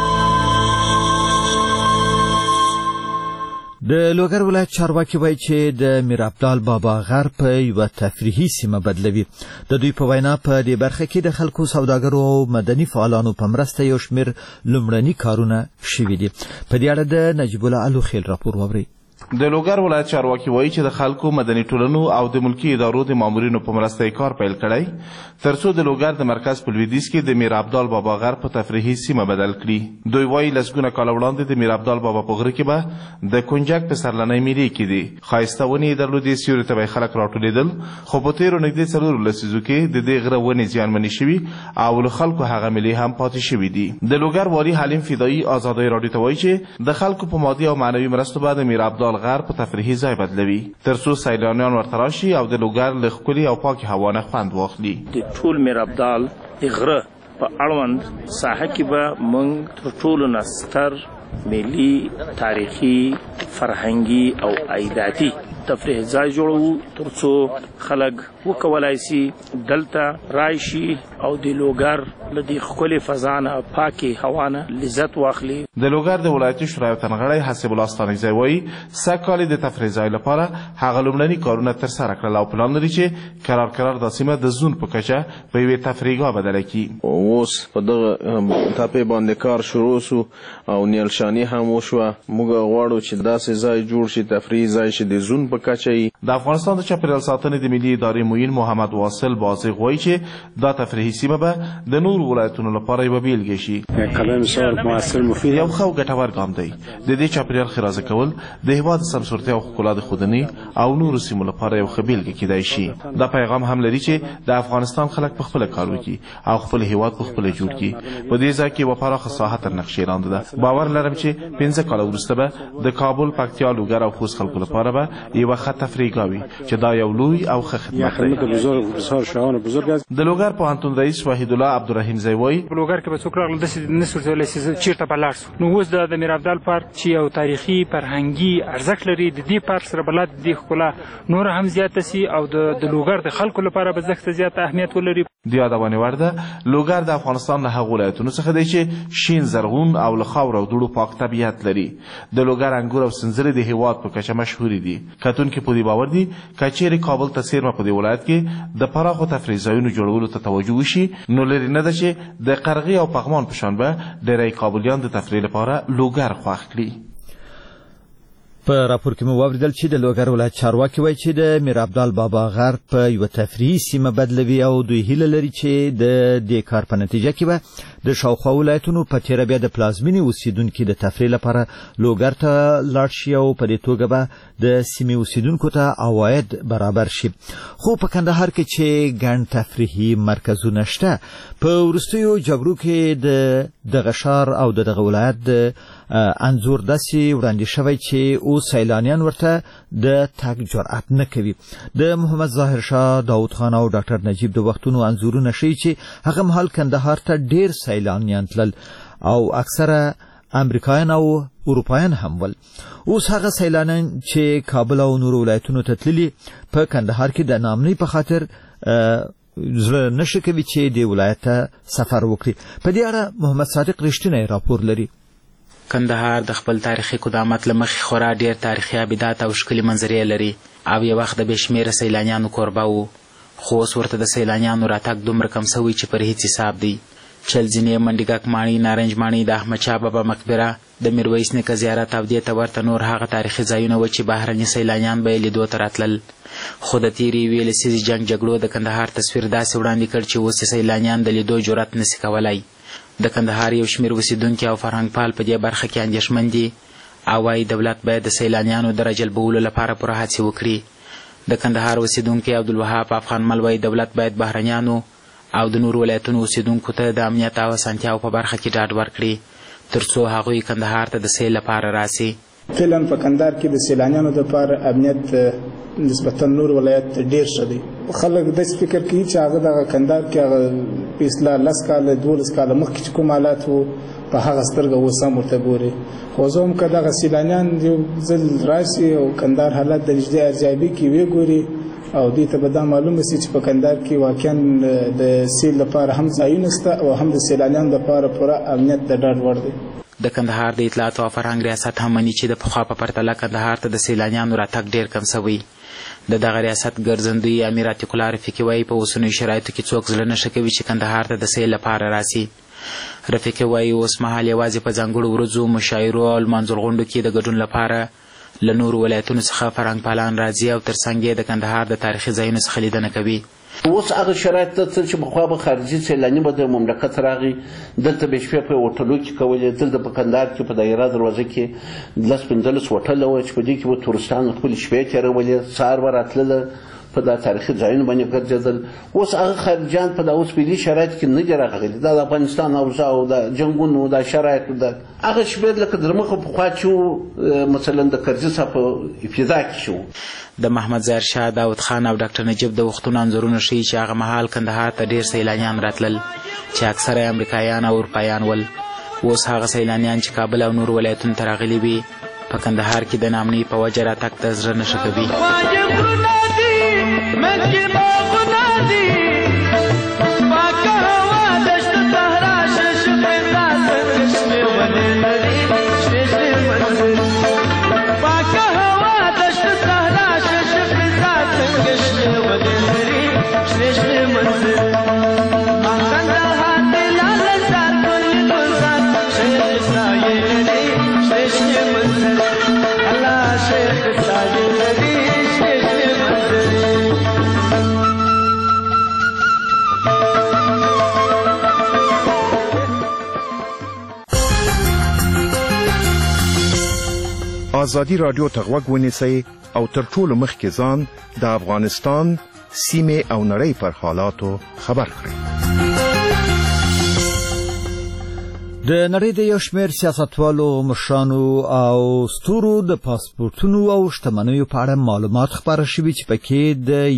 د لوګر ولایت چارواکي وایي چې د میر عبدال بابا غر په یوه تفریحي سیمه بدلوي. د دوی په وینا په دې برخه کې د خلکو، سوداګرو او مدني فعالانو په مرسته یو شمېر لومړني کارونه شوي دي. په دې اړه د نجیب الله الوخیل راپور واورئ. د لوګر ولایت چارواکي وایي چې د خلکو، مدني ټولنو او د ملکي ادارو د مامورینو په مرسته یې کار پیل کړی ترڅو د لوګر د مرکز په لویدیځ کې د میر عبدال بابا غر په تفریحي سیمه بدل کړي. دوی وایي لسګونه کاله وړاندې د میر عبدال بابا په غره کې به د کنجک په سرلنۍ میلې کېدې. ښایسته ونې یې درلودې، سیوري ته به یې خلک راټولېدل، خو په تېرو نږدې 4 لسیزو کې د دې غره ونې زیانمنې شوي او له خلکو هغه میلې هم پاتې شوي دي. د لوګر والي حلیم فدایي ازادۍ راډیو ته وایي چې د خلکو په مادي او معنوي مرستو به د میر عبدال غر په تفریحي ځای بدلوي ترڅو سیلانیان ورته راشي او د لوګر له ښکلي او پاکې هوا نه خوند واخلي. د ټول میر عبدال د غره په اړوند ساحه کې به موږ تر ټولو نه ستر ملي، تاریخي، فرهنګي او عایداتي تفریح ځای جوړوو ترڅو خلک وکولای شي دلته راشي او د لوګر له دې ښکلې فضا نه، پاکې هوا نه لذت واخلي. د لوګر د ولایتي شورای تنغړی حسیب الله ستانکزی وایي سږکال د تفریح ځای لپاره هغه لومړني کارونه ترسره کړل او پلان لري چې کرار دا سیمه د زون په کچه په یوې تفریحګاه بدله کړي. اوس په دغه ټاپې باندې کار شروع سو او نیلشاني هم وشوه. موږ غواړو چې داسې ځای جوړ شي، تفریحي ځای شي د زون په کچه د افغانستان د چاپیریال ساتنې د ملي ادارې معین محمد واصل بازغ وایي چې دا تفریحي سیمه به د نورو ولایتونو لپاره یوه بیلګه شي. یو ښه او ګټور ګام دی. د دې چاپیریال ښه کول د هېواد سمسورتیا او ښکلا د ښودنې او نورو سیمو لپاره یو ښه بیلګه کیدای شي. دا پیغام هم لري چې د افغانستان خلک په خپله کار وکړي او خپل هېواد په خپله جوړ کړي. په دې ځای کې یوه پراخه ساحه تر نقشې لاندې ده. باور لرم چې 15 کاله وروسته به د کابل، پکتیا، لوګر او خوست خلکو لپاره به یوه ښه تفریحګاه وي چې دا یو لوی او ښه خدمت دی. د لوګر پوهنتون رئیس وحید الله عبدالرحیم زی وایي په لوګر کې به څوک راغله داسې نه سو ویلی چې چېرته به لاړ سو. نو اوس د میرابدال پارک چې یو تاریخي فرهنګي ارزښت لري، د دې پارک سره به لا د دې ښکلا نوره هم زیاته سي او د لوګر د خلکو لپاره به زښته زیاته اهمیت ولري. د یادونې وړ ده لوګر د افغانستان له هغو ولایتونو څخه دی چې شین، زرغون او له خاورو او دوړو پاک طبیعت لري. د لوګر انګور او سنځلې د هېواد په کچه مشهورې دي. کتونکي په دې باور دي که چیرې کابل ته څیرمه په دې ولایت کې د پراخو تفریح ځایونو جوړولو ته توجه وشي، نو لرې نه ده چې د قرغې او پغمان په شان به ډېری کابلیان د تفریح لپاره لوګر خوښ کړي. په راپور کې مو واوریدل چې د لوګر ولایت چارواکي وایي چې د میرابدال بابا غر په یوه تفریحي سیمه بدلوي او دوی هیله لري چې د دې کار په نتیجه کې به د شاوخوا ولایتونو په تیره بیا د پلازمینې اوسیدونکي د تفریح لپاره لوګر ته لاړ شي او په دې توګه به د سیمې اوسیدونکو ته عواید برابر شي. خو په کندهار کې چې ګڼ تفریحي مرکزونه شته، په وروستیو جګړو کې د دغه ښار او د دغه ولایت د انځور داسې وړاندې شوی چې اوس سیلانیان ورته د تګ جرأت نه کوي. د محمد ظاهر شاه، داود خان او ډاکټر نجیب د وختونو انځورونه ښیي چې هغه مهال کندهار ته ډېر سیلانیان تلل او اکثره امریکایان او اروپایان هم ول. اوس هغه سیلانیان چې کابل او نورو ولایتونو ته تللي په کندهار کې د نامنۍ په خاطر زړه نشي کوي چې د ولایت ته سفر وکړي. په دې اړه محمد صادق رښتینی راپور لري. کندهار د خپل تاریخي قدامت له مخې خورا ډېر تاریخي ابدات او ښکلي منظرې لري او یو وخت د بې شمېره سیلانیانو کوربه و. خو اوس ورته د سیلانیانو راتګ دومره کم سوی چې پر هیڅ حساب دی. چلزینې، منډیګک ماڼۍ، نارنج ماڼۍ، د احمدشاه بابا مقبره، د میرویس نیکه زیارت او دې ته ورته نور هغه تاریخي ځایونه و چې بهرني سیلانیان به یې لیدو ته راتلل. خو د تېرې یوې لسیزې جنګ جګړو د کندهار تصویر داسې وړاندې کړ چې اوس سیلانیان د لیدو جرأت نسي کولی. د کندهار یو شمېر اوسیدونکي او فرهنګپال په دې برخه کې اندېښمن دي او وايي دولت باید د سیلانیانو د راجلبولو لپاره پوره هڅې وکړي. د کندهار اوسیدونکي عبدالوهاب افغانمل وايي دولت باید بهرنیانو او د نورو ولایتونو اوسیدونکو ته د امنیت او اسانتیاو په برخه کې ډاډ ورکړي تر څو هغوی کندهار ته د سیل لپاره راسي. فعلا په کندهار کې د سیلانیانو لپاره امنیت نسبتا نور ولایت ډیر ښه دی. خلک داسې فکر کوي چې هغه دغه کندهار کې هغه په اصطلاح 10 کاله 12 کاله مخکې چې کوم حالات وو په هغه سترګه اوس هم ورته ګوري. خو زه هم که دغه سیلانیان یو ځل راشي او کندهار حالات د نږدې ارزیابي کې وګوري او دې ته به دا معلومه سي چې په کندهار کې واقعا د سیل لپاره هم ځایونه شته او هم د سیلانیانو لپاره پوره امنیت د ډاډ وړ دی. د کندهار د اطلاعات او فرهنګ ریاست هم مني چې د پخوا په پرتله کندهار ته د سیلانیانو راتګ ډېر کم سوی. د دغه ریاست ګرځندوی امیر عتیق الله رفیقي وایي په اوسنیو شرایطو کې څوک زړه نشه کوي چې کندهار ته د سیل لپاره راسي. رفیقي وایي اوس مهال یوازې په ځانګړو ورځو، مشاعرو او لمانځلغونډو کې د ګډون لپاره له نورو ولایتونو څخه فرهنګپالان راځي او ترڅنګ یې د کندهار د تاریخي ځایونو څخه لیدنه کوي. اوس هغه شرایط ته چې پخوا به خارجي سیلاني به د مملکت راغی، دلته به شپې په هوټلو کې کولې. دلته په کندهار کې په دایره دروازه کې 10-15 هوټله وو چې په دې کې به تورستان خپلې شپې تېرولې، سهار به راتلله په دا تاریخي ځایونو باندې ګرځېدل. اوس هغه خارجیان په دا اوسپني شرایط کې نه دي راغلي. دا د افغانستان اوضاع او د جنګونو دا شرایط د هغه شمېر لکه د مخه پخوا چې مثلا د کرزي څخه په ابتدا کې شو. د محمد ظاهر شاه، داود خان او ډاکټر نجیب د وختونو انځورونه ښیي چې هغه مهال کندهار ته ډېر سیلانیان راتلل چې اکثره امریکایان او اروپایان ول. اوس هغه سیلانیان چې کابل او نورو ولایتونو ته راغلي وي په کندهار کې د نامنۍ په وجه راتګ ته زړه نشه کوي. ازادي رادیو ته غوږ ونیسئ او تر ټولو مخکې ځان د افغانستان سیمې او نړۍ پر حالاتو خبر کړئ. د نړۍ د یو شمېر سیاستوالو مشرانو او ستورو د پاسپورتونو او شتمنیو په اړه معلومات خپاره شوي چې پکې د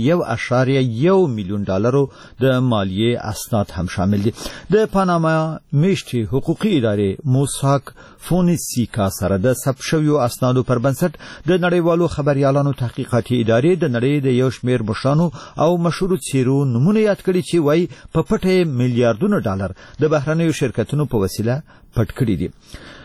1.1 میلیون ډالرو د مالیې اسناد هم شامل دي. د پاناما میشتي حقوقي ادارې موساک فونسیکا سره د ثبت شویو اسنادو پر بنسټ د نړیوالو خبريالانو تحقیقاتي ادارې د نړۍ د یو شمېر مشرانو او مشهورو څیرو نمونه یاد کړي چې وایي په پټه میلیارډونو ډالر د بهرنیو شرکتونو په وسیله پټ کړي دي.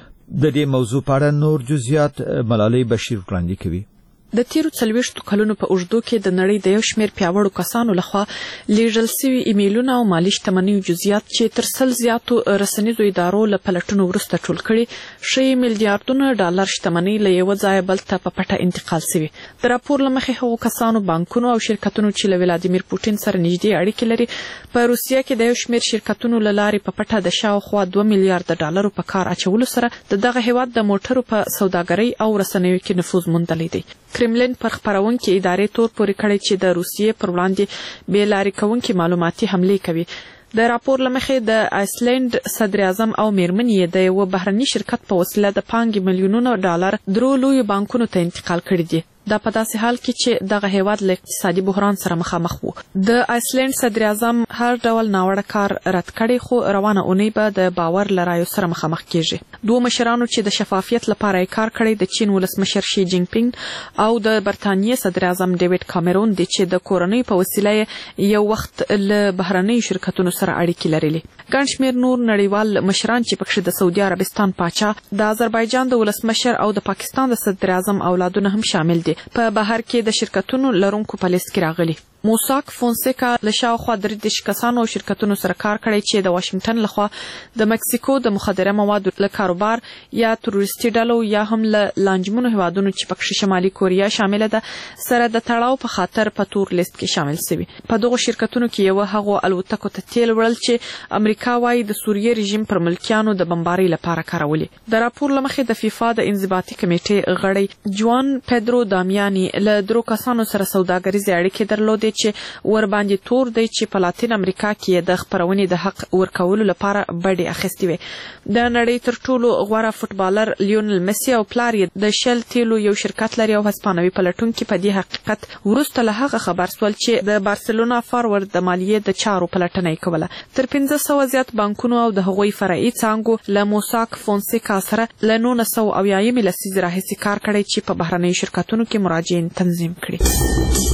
د دې موضوع په اړه نور جزئیات ملالۍ بشیر وړاندې کوي. د تیرو 40 کلونو په اوږدو کې د نړۍ د یو شمېر پیاوړو کسانو لخوا لیږل شوي ایمیلونه او مالي شتمنیو جزئیات چې تر 100 زیاتو رسنیزو ادارو له پلټنو وروسته ټول کړي شي میلیارډونه ډالر شتمنۍ له یو ځای بل ته په پټه انتقال شوي. د راپور له مخې هغو کسانو بانکونو او شرکتونو چې له ولادیمیر پوټین سره نږدې اړیکې لري په روسیه کې د یو شمېر شرکتونو له لارې په پټه د شاوخوا 2 میلیارډ ډالرو په کار اچولو سره دغه هیواد د موټرو په سوداګرۍ او رسنیو کې نفوذ موندلی دی. کرملین پر خبرونکو ادارې تور پورې کړی چې د روسیې پر وړاندې بې لارې کوونکي معلوماتي حملې کوي. د راپور له مخې د آیسلینډ صدر اعظم او میرمن یې د یو بهرني شرکت په وسیله د پانګې میلیونونو ډالر درو لویو بانکونو ته انتقال کړي دي. دا په داسې حال کې چې دغه هیواد له اقتصادي بحران سره مخامخ وو. د آیسلینډ صدر اعظم هر ډول ناوړه کار رد کړي خو روانه اونۍ به د باور لرایو سره مخامخ کیږي. دوه مشرانو چې د شفافیت لپاره کار کړی د چین ولسمشر شي جین پینګ او د برتانیې صدر اعظم ډیوډ کامرون دي چې د کورنۍ په وسیله یو وخت له بهرنۍ شرکتونو سره اړیکې لرلې. ګڼ شمېر نور نړیوال مشران چې پکې د سعودي عربستان پاچا، د آذربایجان د ولسمشر او د پاکستان د صدر اعظم اولادونه هم شامل دي. په بهر کې د شرکتونو لرونکو په لیست کې راغلي. موساک فونسیکا له شاوخوا 30 کسانو او شرکتونو سره کار کړی چې د واشنگټن لخوا د مکسیکو د مخدره موادو له کاروبار یا تروریستي ډلو یا هم له لانجمنو هیوادونو چې پکې شمالي کوریا شامل ده سره د تړاو په خاطر په تور لیست کې شامل شوی. په دغه شرکتونو کې یو هغه الوتکو ته تیل وړل چې امریکا وايي د سوریې رژیم پر ملکیانو د بمبارۍ لپاره کارولي. د راپور لمخې د فیفا د انضباطي کمیټې غړی جوان پیدرو دامیانی له درو کسانو سره سوداګریزې اړیکې درلودې چې ور باندې تور دی چې په لاتین امریکا کې د خبرونې د حق ورکولو لپاره بډې اخیستې وي. د نړۍ تر ټولو غوره فوټبالر لیونل میسی او پلار یې د شل تیلو یو شرکت لري او هسپانوي پلټونکي په دې حقیقت وروسته له هغه خبر سول چې د بارسلونا فارورد د مالیې د چارو پلټنه کوله. تر 1500 زیات بانکونو او د هغوی فرعي څانګو له موساک فونسیکا سره له 1990 لسیزې راهیسې کار کړی چې په بهرنیو شرکتونو کې مراجعین تنظیم کړي.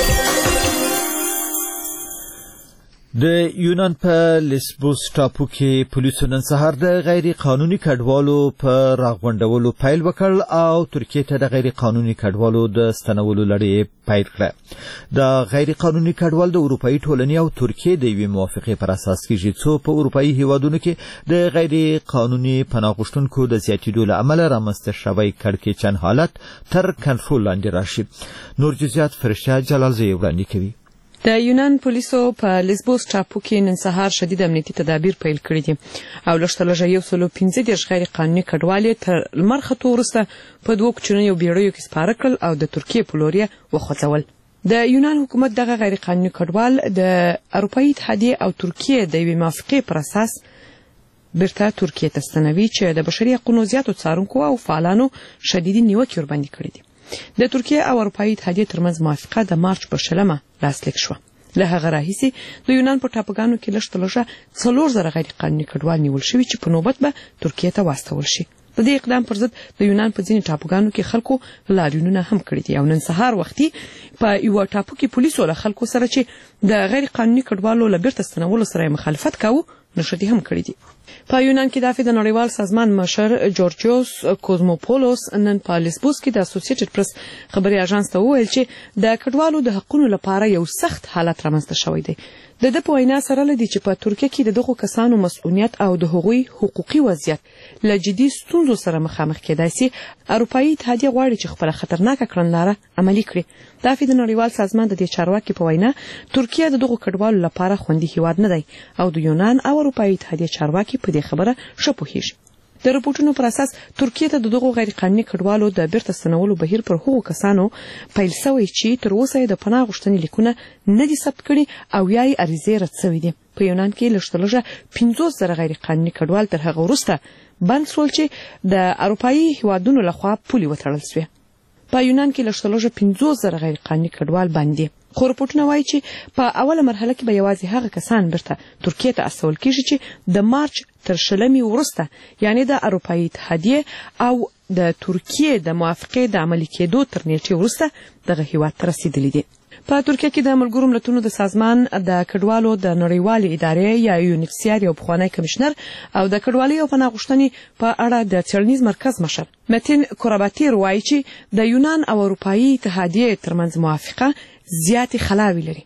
د یونان په لیسبوس ټاپو کې پولیسو نن سهار د غیر قانوني کډوالو په راغونډولو پیل وکړ او ترکیه ته د غیر قانوني کډوالو د ستنولو لړۍ پیل کړه. د غیر قانوني کډوال د اروپאי ټولنې او ترکیه د یوې موافقې پر اساس کېږي څو په اروپאי هیوادونو کې د غیر قانوني پناه غوښتونکو د زیاتېدو له امله رامنځته شوی کړکېچن حالت تر کنټرول لاندې راشي. نور جزئیات فرشته جلالزی وړاندې کوي. د یونان پولیسو په لیسبوس ټاپو کې نن سهار شدید امنیتي تدابیر پیل کړي دي او لږ 115 غیر قانوني کډوال تر لمر خطو وروسته په دوه کوچنیو بیړیو کې سپاره کړل او د ترکیه په لور یې وخوځول. د یونان حکومت دغه غیر قانوني کډوال د اروپאי اتحادیه او ترکیه د یوې موافقې پر اساس بیرته ترکیه ته ستنوي چې د بشري حقوقو زیاتو څارونکو او فعالانو شدیدي نیوکې ورباندې کړې دي. د ترکیه او اروپאי اتحادیه ترمنځ موافقه د مارچ په 20 لاسلیک شوه. له هغه راهیسې د یونان په ټاپوګانو کې لږ 4000 غیر قانوني کډوال نیول شوي چې په نوبت به ترکیه ته واستول شي. د دې اقدام پر ضد د یونان په ځینې ټاپوګانو کې خلکو لاریونونه هم کړي دي او نن سهار وختي په یو ټاپو کې پولیسو له خلکو سره چې د غیر قانوني کډوالو له بیرته ستنولو سره مخالفت کاوه نشدي هم کړی دي. په یونان کې د افریقا نړیوال سازمان مشر جورجیوس کوزموپولوس نن په لیسبوس کې د اسوسییټډ پریس خبري اژانس ته وویل چې د کډوالو د حقوقو لپاره یو سخت حالت رامنځته شوی دی. د په وینا سره لدی چې په ترکیه کې د دغو کسانو مسؤلیت او د هغوی حقوقي وضعیت له جدي ستونزو سره مخامخ کېدای شي. اروپאי اتحادیه غواړي چې خپل خطرناکه کړنلاره عملي کړي. د افریقا نړیوال سازمان د دې چارواکي په وینا ترکیه د دغو کډوالو لپاره خوندي هیواد نه دی او د یونان او اروپאי اتحادیه چارواکي په دې خبره ښه پوهیږي. د رپورټونو پر اساس ترکیه ته دغه غیر قانوني کډوالو د بیرته ستنولو بهیر پر هغو کسانو پیل شوی چې تر اوسه د پناه غوښتنې لیکونه نه دي ثبت کړي او یا یې عریضې رد شوي دي. په یونان کې لږ 50,000 غیر قانوني کډوال تر هغه وروسته بند شول چې د اروپایي هیوادونو لخوا پولې وتړل شوې. په یونان کې لږ 50,000 غیر قانوني کډوال بند دي. خو رپورټونه وایي چې په اوله مرحله کې به یوازې هغه کسان بیرته ترکیه ته استول کیږي چې د مارچ تر 20 وروسته یعنی د اروپایي اتحادیې او د ترکیه د موافقې د عملي کېدو تر نیټې وروسته دغه هیواد ته رسیدلي دي. په ترکیه کې د ملګرو ملتونو د سازمان د کډوالو د نړیوالې ادارې یا یونیکسیار یو پخوانی کمشنر او د کډوالۍ او پناه غوښتنې په اړه د څېړنیز مرکز مشر متین کوراباتیر وایي چې د یونان او اروپایي اتحادیې ترمنځ موافقه زیاتې خلاوې لري.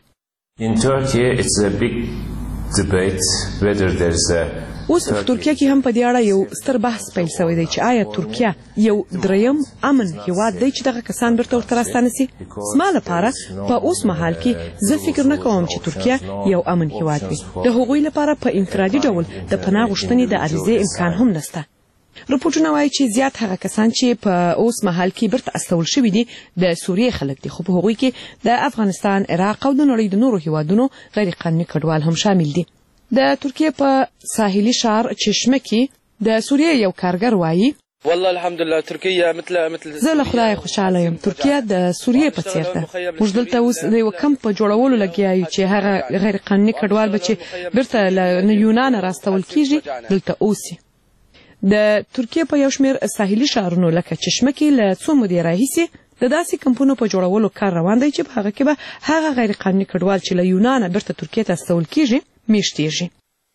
اوس په ترکیه کې هم په دې اړه یو ستر بحث پیل شوی دی چې آیا ترکیه یو دریم امن هیواد دی چې دغه کسان بیرته ورته راستانه سي. زما لپاره په اوس مهال کې زه فکر نه کوم چې ترکیه یو امن هیواد وي. د هغوی لپاره په انفرادي ډول د پناه غوښتنې د عریضې امکان هم نشته. رپورټونه وایي چې زیات هغه کسان چې په اوس مهال کې بیرته استول شوي دي د سوریې خلک دي، خو په هغوی کې د افغانستان، عراق او د نړۍ د نورو هیوادونو غیر قانوني کډوال هم شامل دي. د ترکیه په ساحلي ښار چشمه کې د سوریې یو کارګر وایي والله الحمدلله ترکیه مثل زه له خدای خوشاله یم. ترکیه د سوریې په څیر ده. موږ دلته اوس د یو کمپ په جوړولو لګیا یو چې هغه غیر قانوني کډوال به چې بیرته له یونان راستول کیږي دلته اوسي. د ترکیه په یو شمېر ساحلي ښارونو لکه چشمه کې له څو مودې راهیسې د داسې کمپونو په جوړولو کار روان دی چې په هغه کې به هغه غیر قانوني کډوال چې له یونانه بیرته ترکیه ته استول کیږي میشتېږي.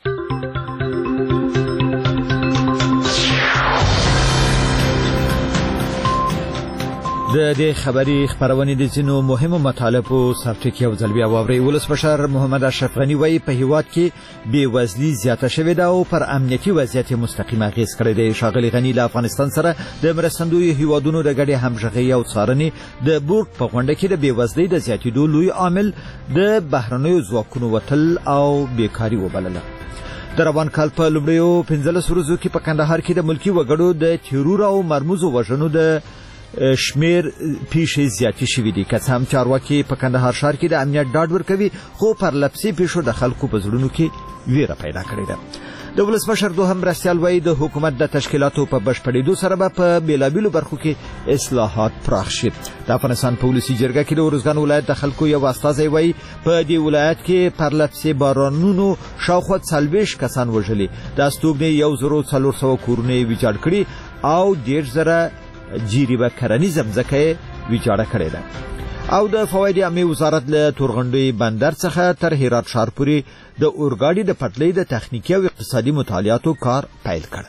د دې خبري خبرونه د ځینو مهمو مطالبو سرټکی او ځلبیا واوري. ولسمشر محمد اشرف غنی وایي په هیواد کې بېوزلي زیاته شوې ده او پر امنیتي وضعیت مستقیم اغیز کړی دی. ښاغلي غنی له افغانستان سره د مرستندویو هیوادونو د ګډې همغږۍ او څارنې د بورډ په غونډه کې د بېوزلۍ د زیاتېدو لوی عامل د بهرنیو ځواکونو وتل او بیکاري وبلله. د روان کال په لومړیو 15 ورځو کې په کندهار کې د ملکي وګړو د تیرور او مرموزو وژنو د شمیر پیښې زیاتې شوې دي. که څه هم چارواکي په کندهار ښار کې د امنیت ډاډ ورکوي، خو پرلپسې پیښو د خلکو په زړونو کې ویره پیدا کړې ده. د ولسمشر دوهم مرستیال وایي د حکومت د تشکیلاتو په بشپړېدو سره به په بېلابېلو برخو کې اصلاحات پراخ شي. د افغانستان په ولسي جرګه کې د ارزګان ولایت د خلکو یو استازی وایي په دې ولایت کې پرلپسې بارانونو شاوخوا 40 کسان وژلي. د استوګنې 1400 کورونه یې ویجاړ کړي او 1.5 جریبه کرنیزه ځمکه ویجاړه کړې ده. او د فواید عامه وزارت له تورغونډۍ بندر څخه تر هرات ښار پورې د اورګاډي د پټلۍ د تخنیکي او اقتصادي مطالعاتو کار پیل کړ.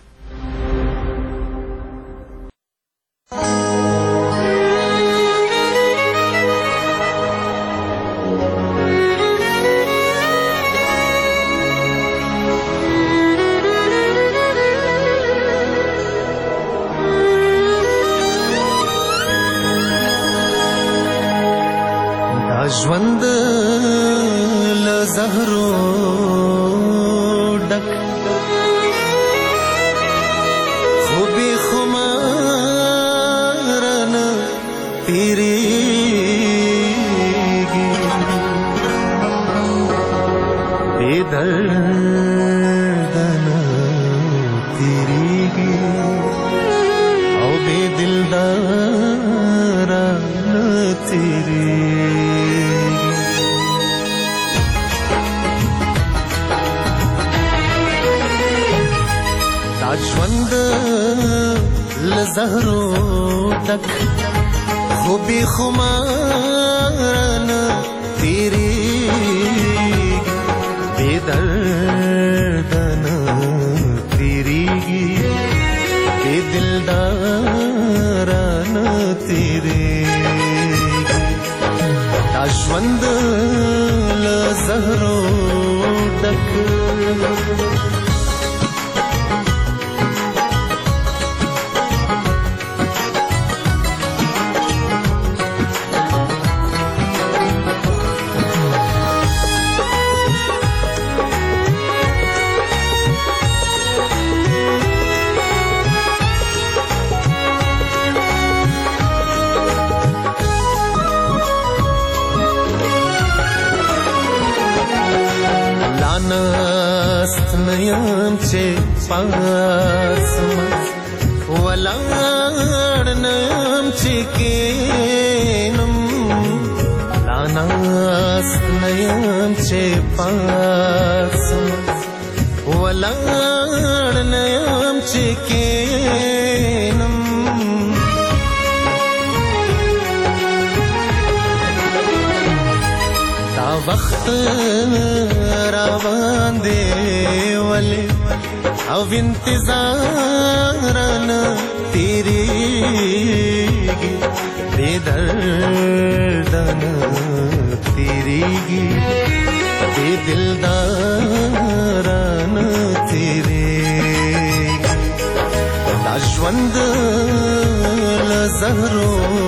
ژوند له زهرو ډک خو بې خماره نه تېرېږي بې درده نه تېرېږي او بې دلداره نه تېرېږي. ژوند له زهرو ډک خو بې خماره نه تېرېږي بې درده نه تېرېږي بې دلداره نه تېرېږي. دا ژوند له زهرو ډک نیم چې پاسما ولاړ نیم چې کینم لاناست نیم چې پاسما ولاړ نیم چې کینم دا وخت روان دی ولی او انتظارن تیریگی بے دردن تیریگی بے دلدارن تیریگی دا ژوند لزهرو